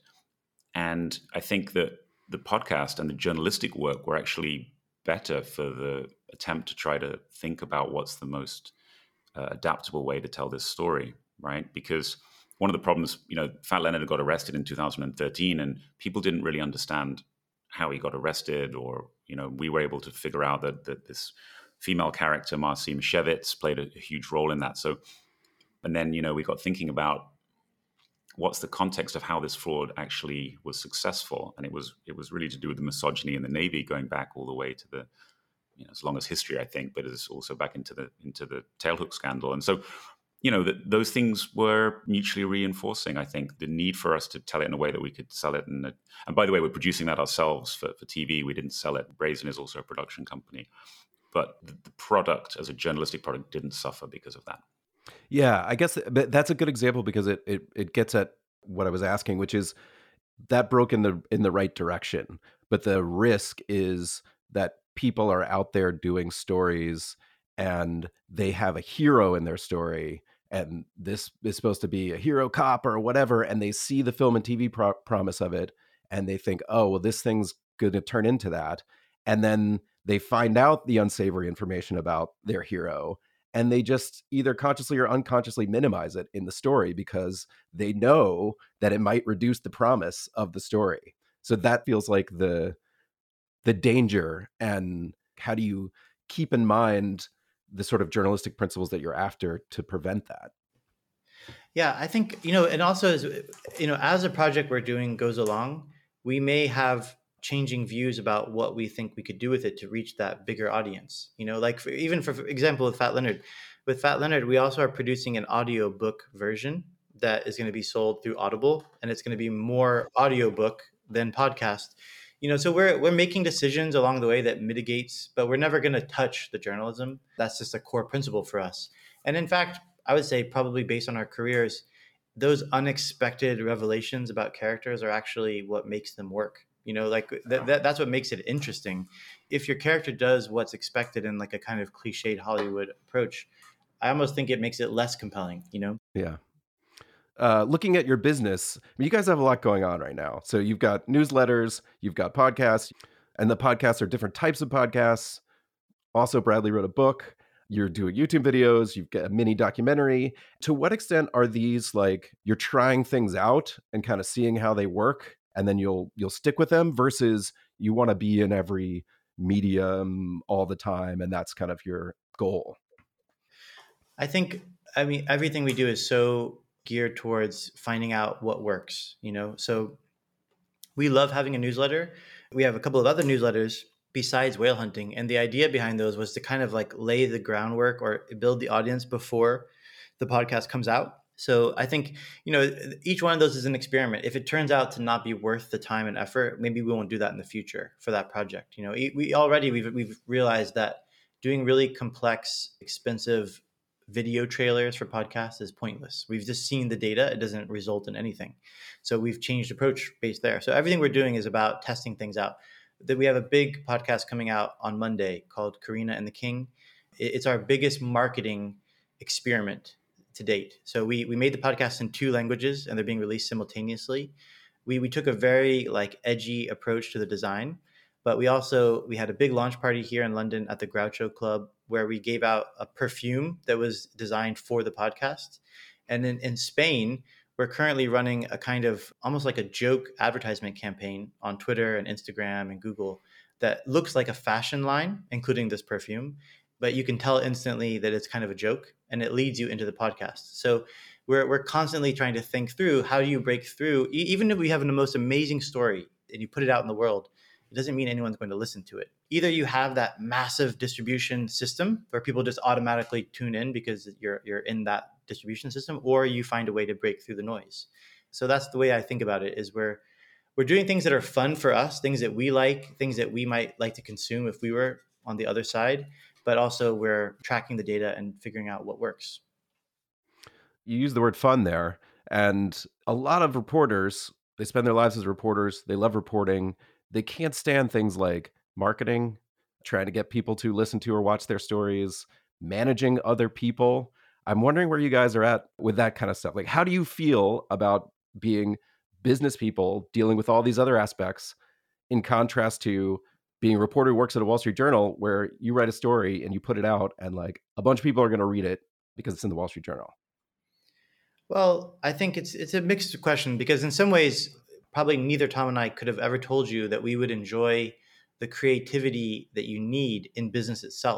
And I think that the podcast and the journalistic work were actually better for the attempt to try to think about what's the most uh, adaptable way to tell this story, right? Because one of the problems, you know, Fat Leonard got arrested in two thousand thirteen, and people didn't really understand how he got arrested, or, you know, we were able to figure out that, that this female character, Marcy Mashevitz, played a, a huge role in that. So And then, you know, we got thinking about what's the context of how this fraud actually was successful. And it was it was really to do with the misogyny in the Navy, going back all the way to the, you know, as long as history, I think, but it's also back into the into the tailhook scandal. And so, you know, the, those things were mutually reinforcing. I think the need for us to tell it in a way that we could sell it. And, and by the way, we're producing that ourselves for, for T V. We didn't sell it. Brazen is also a production company. But the, the product as a journalistic product didn't suffer because of that. Yeah, I guess that's a good example because it, it it gets at what I was asking, which is that broke in the in the right direction. But the risk is that people are out there doing stories and they have a hero in their story, and this is supposed to be a hero cop or whatever, and they see the film and T V pro- promise of it, and they think, oh, well, this thing's going to turn into that. And then they find out the unsavory information about their hero, and they just either consciously or unconsciously minimize it in the story because they know that it might reduce the promise of the story. So that feels like the the danger. And how do you keep in mind the sort of journalistic principles that you're after to prevent that? Yeah, I think, you know, and also as, you know, as a project we're doing goes along, we may have changing views about what we think we could do with it to reach that bigger audience. You know, like for, even for example, with Fat Leonard, with Fat Leonard, we also are producing an audio book version that is going to be sold through Audible, and it's going to be more audiobook than podcast. You know, so we're we're making decisions along the way that mitigates, but we're never going to touch the journalism. That's just a core principle for us. And in fact, I would say probably based on our careers, those unexpected revelations about characters are actually what makes them work. You know, like th- th- that's what makes it interesting. If your character does what's expected in like a kind of cliched Hollywood approach, I almost think it makes it less compelling, you know? Yeah. Uh, looking at your business, I mean, you guys have a lot going on right now. So you've got newsletters, you've got podcasts, and the podcasts are different types of podcasts. Also, Bradley wrote a book. You're doing YouTube videos. You've got a mini documentary. To what extent are these like you're trying things out and kind of seeing how they work, and then you'll you'll stick with them, versus you want to be in every medium all the time, and that's kind of your goal? I think, I mean, everything we do is so geared towards finding out what works, you know? So we love having a newsletter. We have a couple of other newsletters besides whale hunting. And the idea behind those was to kind of like lay the groundwork or build the audience before the podcast comes out. So I think, you know, each one of those is an experiment. If it turns out to not be worth the time and effort, maybe we won't do that in the future for that project. You know, we already, we've, we've realized that doing really complex, expensive video trailers for podcasts is pointless. We've just seen the data. It doesn't result in anything. So we've changed approach based there. So everything we're doing is about testing things out. That we have a big podcast coming out on Monday called Karina and the King. It's our biggest marketing experiment to date. So we we made the podcast in two languages and they're being released simultaneously. We we took a very like edgy approach to the design, but we also we had a big launch party here in London at the Groucho Club where we gave out a perfume that was designed for the podcast. And then in Spain, we're currently running a kind of almost like a joke advertisement campaign on Twitter and Instagram and Google that looks like a fashion line, including this perfume, but you can tell instantly that it's kind of a joke and it leads you into the podcast. So we're we're constantly trying to think through how do you break through, even if we have the most amazing story and you put it out in the world, it doesn't mean anyone's going to listen to it. Either you have that massive distribution system where people just automatically tune in because you're you're in that distribution system, or you find a way to break through the noise. So that's the way I think about it, is we're we're doing things that are fun for us, things that we like, things that we might like to consume if we were on the other side, but also we're tracking the data and figuring out what works. You use the word fun there, and a lot of reporters, they spend their lives as reporters. They love reporting. They can't stand things like marketing, trying to get people to listen to or watch their stories, managing other people. I'm wondering where you guys are at with that kind of stuff. Like, how do you feel about being business people dealing with all these other aspects in contrast to being a reporter who works at a Wall Street Journal where you write a story and you put it out and like a bunch of people are going to read it because it's in the Wall Street Journal? Well, I think it's it's a mixed question because in some ways, probably neither Tom and I could have ever told you that we would enjoy the creativity that you need in business itself.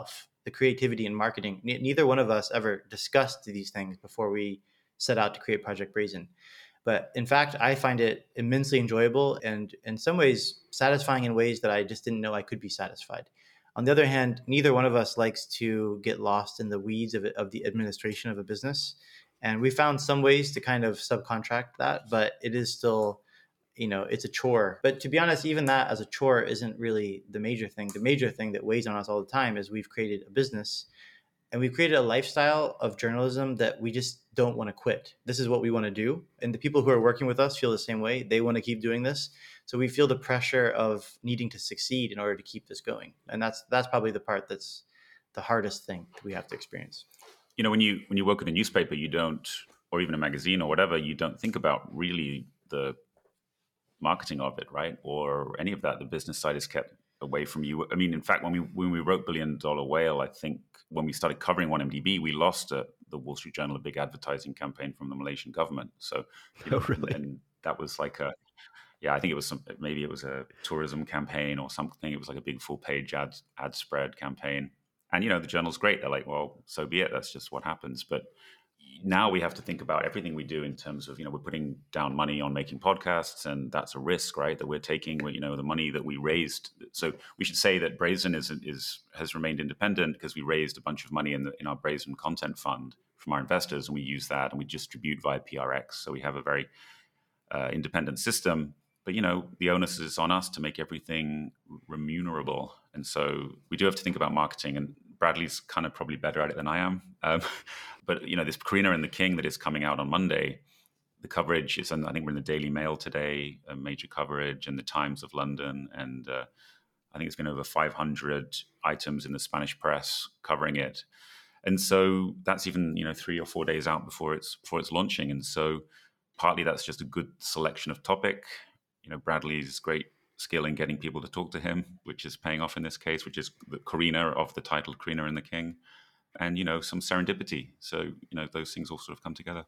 the creativity and marketing. Ne- neither one of us ever discussed these things before we set out to create Project Brazen. But in fact, I find it immensely enjoyable and in some ways satisfying in ways that I just didn't know I could be satisfied. On the other hand, neither one of us likes to get lost in the weeds of, it, of the administration of a business. And we found some ways to kind of subcontract that, but it is still, you know, it's a chore. But to be honest, even that as a chore isn't really the major thing. The major thing that weighs on us all the time is we've created a business and we've created a lifestyle of journalism that we just don't want to quit. This is what we want to do. And the people who are working with us feel the same way. They want to keep doing this. So we feel the pressure of needing to succeed in order to keep this going. And that's that's probably the part that's the hardest thing that we have to experience. You know, when you when you work in a newspaper, you don't, or even a magazine or whatever, you don't think about really the marketing of it, right? Or any of that. The business side is kept away from you. I mean, in fact, when we when we wrote Billion Dollar Whale, I think when we started covering one M D B, we lost uh, the Wall Street Journal a big advertising campaign from the Malaysian government. So, you know, oh, really? And that was like a, yeah, I think it was some, maybe it was a tourism campaign or something. It was like a big full page ad ad spread campaign. And, you know, the journal's great. They're like, well, so be it. That's just what happens. But now we have to think about everything we do in terms of, you know, we're putting down money on making podcasts, and that's a risk, right? That we're taking, you know, the money that we raised. So we should say that Brazen is is has remained independent because we raised a bunch of money in the in our Brazen content fund from our investors, and we use that and we distribute via P R X. So we have a very uh, independent system. But, you know, the onus is on us to make everything remunerable. And so we do have to think about marketing, and Bradley's kind of probably better at it than I am. Um, but, you know, this Carina and the King that is coming out on Monday, the coverage is, I think we're in the Daily Mail today, a major coverage, and the Times of London. And uh, I think it's been over five hundred items in the Spanish press covering it. And so that's even, you know, three or four days out before it's before it's launching. And so partly that's just a good selection of topic. You know, Bradley's great skill in getting people to talk to him, which is paying off in this case, which is the Carina of the title Carina and the King, and, you know, some serendipity. So, you know, those things all sort of come together.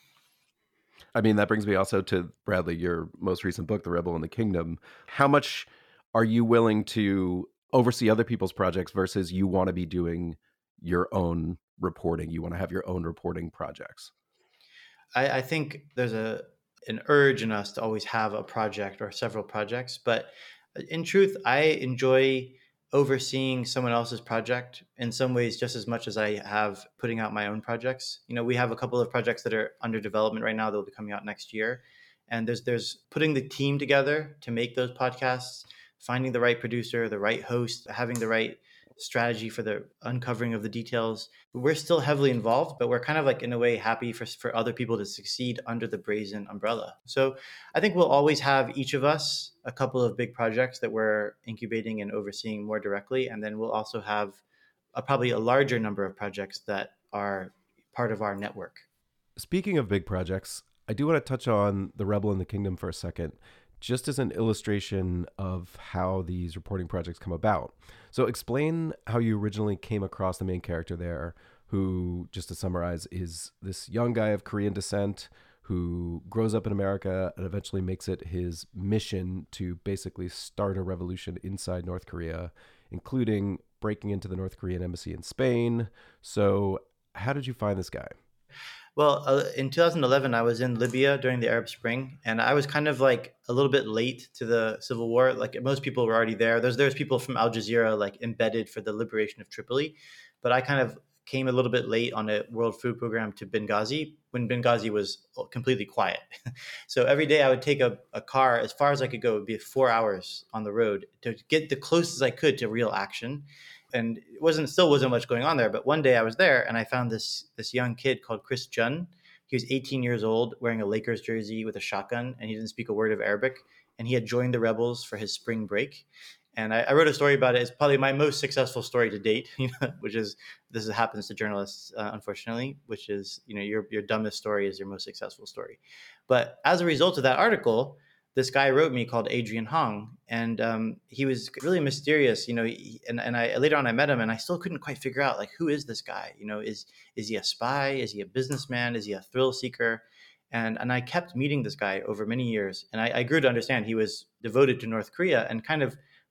I mean, that brings me also to, Bradley, your most recent book, The Rebel in the Kingdom. How much are you willing to oversee other people's projects versus you want to be doing your own reporting? You want to have your own reporting projects? I, I think there's a an urge in us to always have a project or several projects. But in truth, I enjoy overseeing someone else's project in some ways just as much as I have putting out my own projects. You know, we have a couple of projects that are under development right now that will be coming out next year. And there's there's putting the team together to make those podcasts, finding the right producer, the right host, having the right strategy for the uncovering of the details. We're still heavily involved, but we're kind of like, in a way, happy for, for other people to succeed under the Brazen umbrella. So I think we'll always have, each of us, a couple of big projects that we're incubating and overseeing more directly. And then we'll also have a, probably a larger number of projects that are part of our network. Speaking of big projects, I do want to touch on The Rebel in the Kingdom for a second, just as an illustration of how these reporting projects come about. So explain how you originally came across the main character there, who, just to summarize, is this young guy of Korean descent who grows up in America and eventually makes it his mission to basically start a revolution inside North Korea, including breaking into the North Korean embassy in Spain. So how did you find this guy? Well, uh, in two thousand eleven, I was in Libya during the Arab Spring, and I was kind of like a little bit late to the civil war. Like most people were already there. There's there's people from Al Jazeera like embedded for the liberation of Tripoli, but I kind of came a little bit late on a World Food Program to Benghazi when Benghazi was completely quiet. So every day I would take a, a car as far as I could go. It would be four hours on the road to get the closest I could to real action. And it wasn't still wasn't much going on there. But one day I was there and I found this this young kid called Chris Jun. He was eighteen years old, wearing a Lakers jersey with a shotgun, and he didn't speak a word of Arabic. And he had joined the rebels for his spring break. And I, I wrote a story about it. It's probably my most successful story to date, you know, which is, this is, happens to journalists, uh, unfortunately, which is, you know, your your dumbest story is your most successful story. But as a result of that article, this guy wrote me called Adrian Hong, and um, he was really mysterious, you know, he, and, and I later on I met him and I still couldn't quite figure out, like, who is this guy? You know, is is he a spy? Is he a businessman? Is he a thrill seeker? And and I kept meeting this guy over many years, and I, I grew to understand he was devoted to North Korea and kind of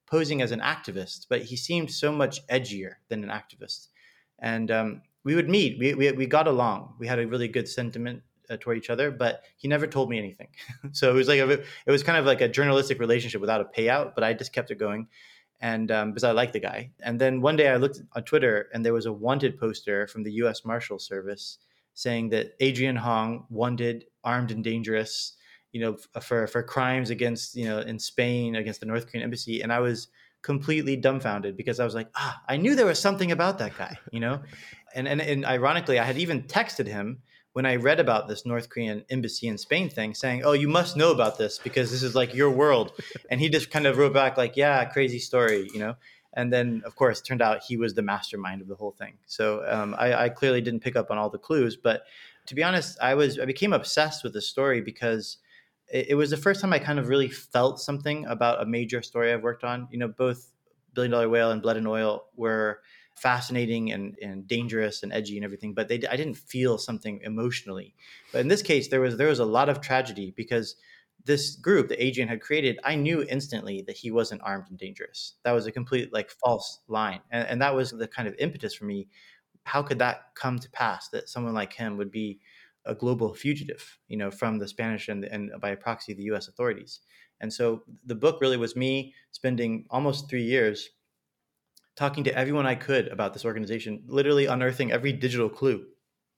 posing as an activist, but he seemed so much edgier than an activist. And um, we would meet. We, we we got along. We had a really good sentiment uh, toward each other, but he never told me anything. So it was like a, it was kind of like a journalistic relationship without a payout. But I just kept it going, and um, because I liked the guy. And then one day I looked on Twitter, and there was a wanted poster from the U S Marshal Service saying that Adrian Hong, wanted, armed and dangerous, you know, for for crimes against, you know, in Spain against the North Korean embassy. And I was completely dumbfounded because I was like, ah, I knew there was something about that guy, you know? And, and and ironically, I had even texted him when I read about this North Korean embassy in Spain thing saying, oh, you must know about this because this is like your world. And he just kind of wrote back like, yeah, crazy story, you know? And then, of course, it turned out he was the mastermind of the whole thing. So um, I, I clearly didn't pick up on all the clues. But to be honest, I was I became obsessed with the story because it, it was the first time I kind of really felt something about a major story I've worked on. You know, both Billion Dollar Whale and Blood and Oil were fascinating and, and dangerous and edgy and everything, but they I didn't feel something emotionally. But in this case, there was there was a lot of tragedy because this group that Adrian had created, I knew instantly that he wasn't armed and dangerous. That was a complete like false line. And, and that was the kind of impetus for me. How could that come to pass that someone like him would be a global fugitive, you know, from the Spanish and, and by proxy, the U S authorities? And so the book really was me spending almost three years talking to everyone I could about this organization, literally unearthing every digital clue.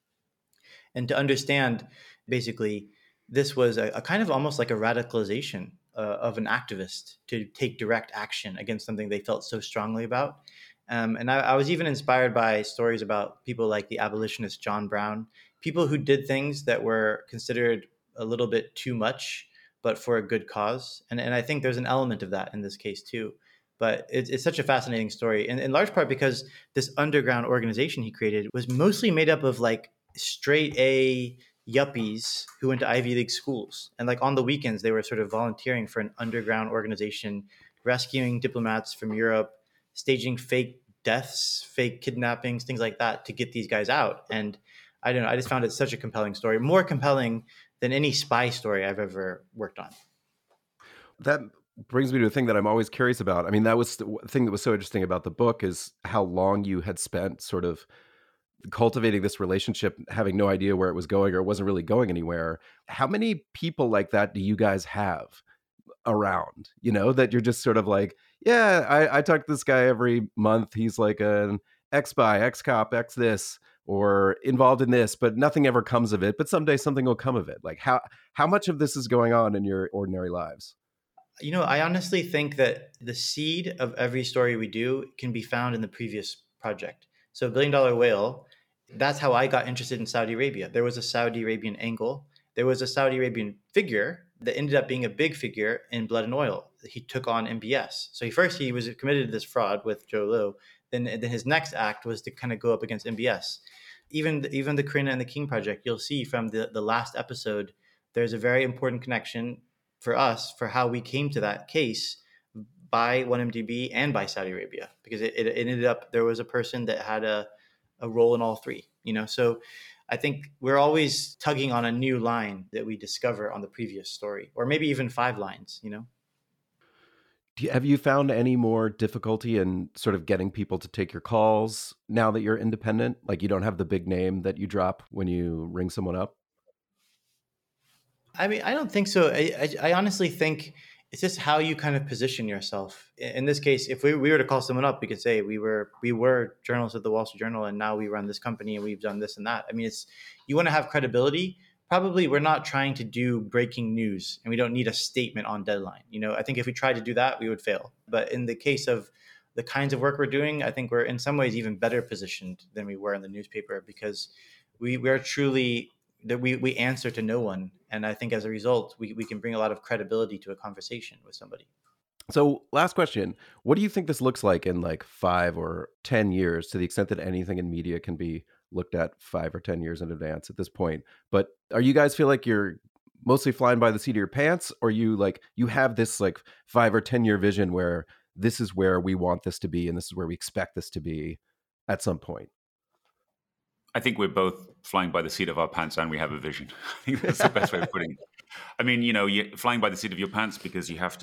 And to understand, basically, this was a, a kind of almost like a radicalization uh, of an activist to take direct action against something they felt so strongly about. Um, and I, I was even inspired by stories about people like the abolitionist John Brown, people who did things that were considered a little bit too much, but for a good cause. And, and I think there's an element of that in this case too. But it's, it's such a fascinating story, in, in large part because this underground organization he created was mostly made up of like straight A yuppies who went to Ivy League schools. And like on the weekends, they were sort of volunteering for an underground organization, rescuing diplomats from Europe, staging fake deaths, fake kidnappings, things like that to get these guys out. And I don't know, I just found it such a compelling story, more compelling than any spy story I've ever worked on. That brings me to a thing that I'm always curious about. I mean, that was the thing that was so interesting about the book is how long you had spent sort of cultivating this relationship, having no idea where it was going or it wasn't really going anywhere. How many people like that do you guys have around, you know, that you're just sort of like, yeah, I, I talk to this guy every month. He's like an ex-spy, ex-cop, ex this, or involved in this, but nothing ever comes of it. But someday something will come of it. Like how, how much of this is going on in your ordinary lives? You know, I honestly think that the seed of every story we do can be found in the previous project. So Billion Dollar Whale, that's how I got interested in Saudi Arabia. There was a Saudi Arabian angle. There was a Saudi Arabian figure that ended up being a big figure in Blood and Oil. He took on M B S. So he first, he was committed to this fraud with Joe Low. Then, then his next act was to kind of go up against M B S. Even, even the Karina and the King project, you'll see from the, the last episode, there's a very important connection for us for how we came to that case by one M D B and by Saudi Arabia, because it, it ended up, there was a person that had a, a role in all three, you know? So I think we're always tugging on a new line that we discover on the previous story, or maybe even five lines, you know? Do you, have you found any more difficulty in sort of getting people to take your calls now that you're independent? Like you don't have the big name that you drop when you ring someone up? I mean, I don't think so. I, I, I honestly think it's just how you kind of position yourself. In this case, if we, we were to call someone up, we could say we were we were journalists at the Wall Street Journal, and now we run this company and we've done this and that. I mean, it's you want to have credibility. Probably we're not trying to do breaking news, and we don't need a statement on deadline. You know, I think if we tried to do that, we would fail. But in the case of the kinds of work we're doing, I think we're in some ways even better positioned than we were in the newspaper, because we we are truly that we, we answer to no one. And I think as a result, we, we can bring a lot of credibility to a conversation with somebody. So last question, what do you think this looks like in like five or ten years, to the extent that anything in media can be looked at five or ten years in advance at this point? But are you guys feel like you're mostly flying by the seat of your pants, or you like, you have this like five or ten year vision where this is where we want this to be and this is where we expect this to be at some point? I think we're both flying by the seat of our pants and we have a vision. I think that's the best way of putting it. I mean, you know, you're flying by the seat of your pants because you have to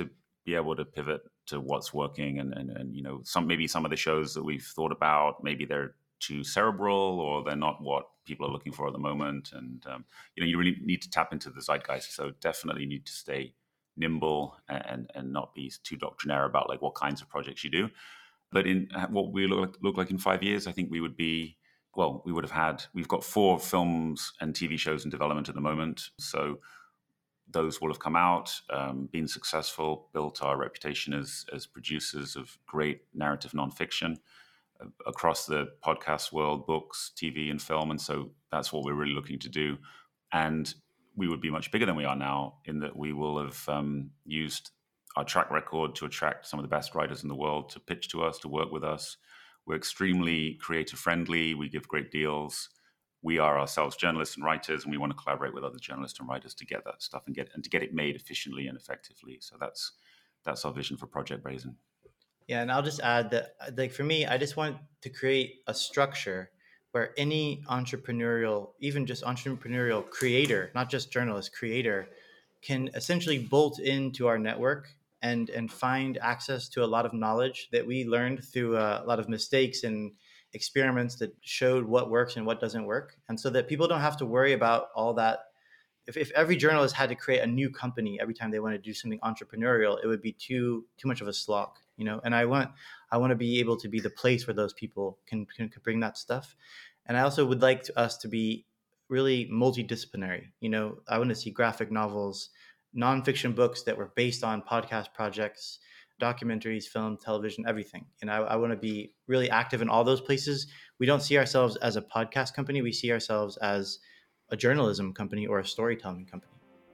be able to pivot to what's working. And, and, and you know, some maybe some of the shows that we've thought about, maybe they're too cerebral or they're not what people are looking for at the moment. And, um, you know, you really need to tap into the zeitgeist. So definitely need to stay nimble and, and not be too doctrinaire about like what kinds of projects you do. But in what we look, look like in five years, I think we would be, well, we would have had, we've got four films and T V shows in development at the moment. So those will have come out, um, been successful, built our reputation as as producers of great narrative nonfiction uh, across the podcast world, books, T V, and film. And so that's what we're really looking to do. And we would be much bigger than we are now in that we will have um, used our track record to attract some of the best writers in the world to pitch to us, to work with us. We're extremely creative friendly. We give great deals. We are ourselves journalists and writers, and we want to collaborate with other journalists and writers to get that stuff and get and to get it made efficiently and effectively. So that's that's our vision for Project Brazen. Yeah, and I'll just add that, like for me, I just want to create a structure where any entrepreneurial, even just entrepreneurial creator, not just journalist, creator, can essentially bolt into our network and and find access to a lot of knowledge that we learned through a lot of mistakes and experiments that showed what works and what doesn't work. And so that people don't have to worry about all that. If, if every journalist had to create a new company every time they want to do something entrepreneurial, it would be too too much of a slog, you know. And I want I want to be able to be the place where those people can, can, can bring that stuff. And I also would like to, us to be really multidisciplinary. You know, I want to see graphic novels, nonfiction books that were based on podcast projects, documentaries, film, television, everything. And I, I want to be really active in all those places. We don't see ourselves as a podcast company. We see ourselves as a journalism company or a storytelling company.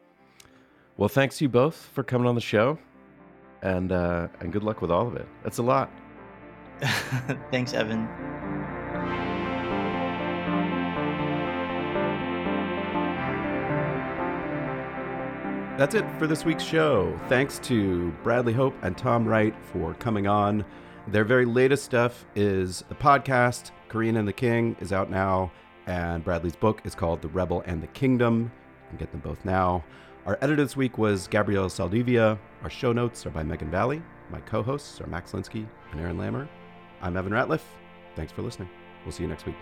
Well, thanks you both for coming on the show, and uh, and good luck with all of it. That's a lot. Thanks, Evan. That's it for this week's show. Thanks to Bradley Hope and Tom Wright for coming on. Their very latest stuff is the podcast, Korean and the King, is out now, and Bradley's book is called The Rebel and the Kingdom. You can get them both now. Our editor this week was Gabrielle Saldivia. Our show notes are by Megan Valley. My co-hosts are Max Linsky and Aaron Lammer. I'm Evan Ratliff. Thanks for listening. We'll see you next week.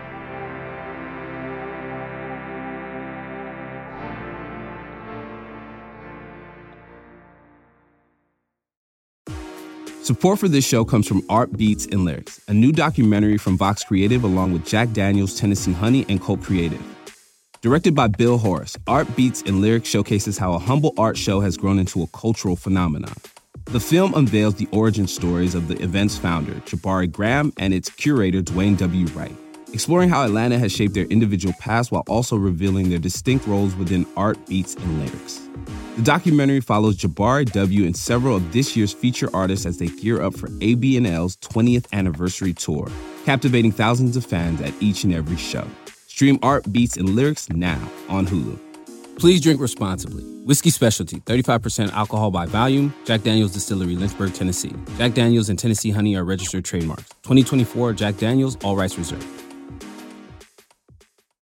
Support for this show comes from Art Beats and Lyrics, a new documentary from Vox Creative along with Jack Daniels, Tennessee Honey, and Colt Creative. Directed by Bill Horace, Art Beats and Lyrics showcases how a humble art show has grown into a cultural phenomenon. The film unveils the origin stories of the event's founder, Jabari Graham, and its curator, Dwayne W. Wright, exploring how Atlanta has shaped their individual paths while also revealing their distinct roles within Art Beats and Lyrics. The documentary follows Jabari W. and several of this year's feature artists as they gear up for A B N L's twentieth anniversary tour, captivating thousands of fans at each and every show. Stream Art Beats and Lyrics now on Hulu. Please drink responsibly. Whiskey Specialty, thirty-five percent alcohol by volume. Jack Daniels Distillery, Lynchburg, Tennessee. Jack Daniels and Tennessee Honey are registered trademarks. twenty twenty-four Jack Daniels, all rights reserved.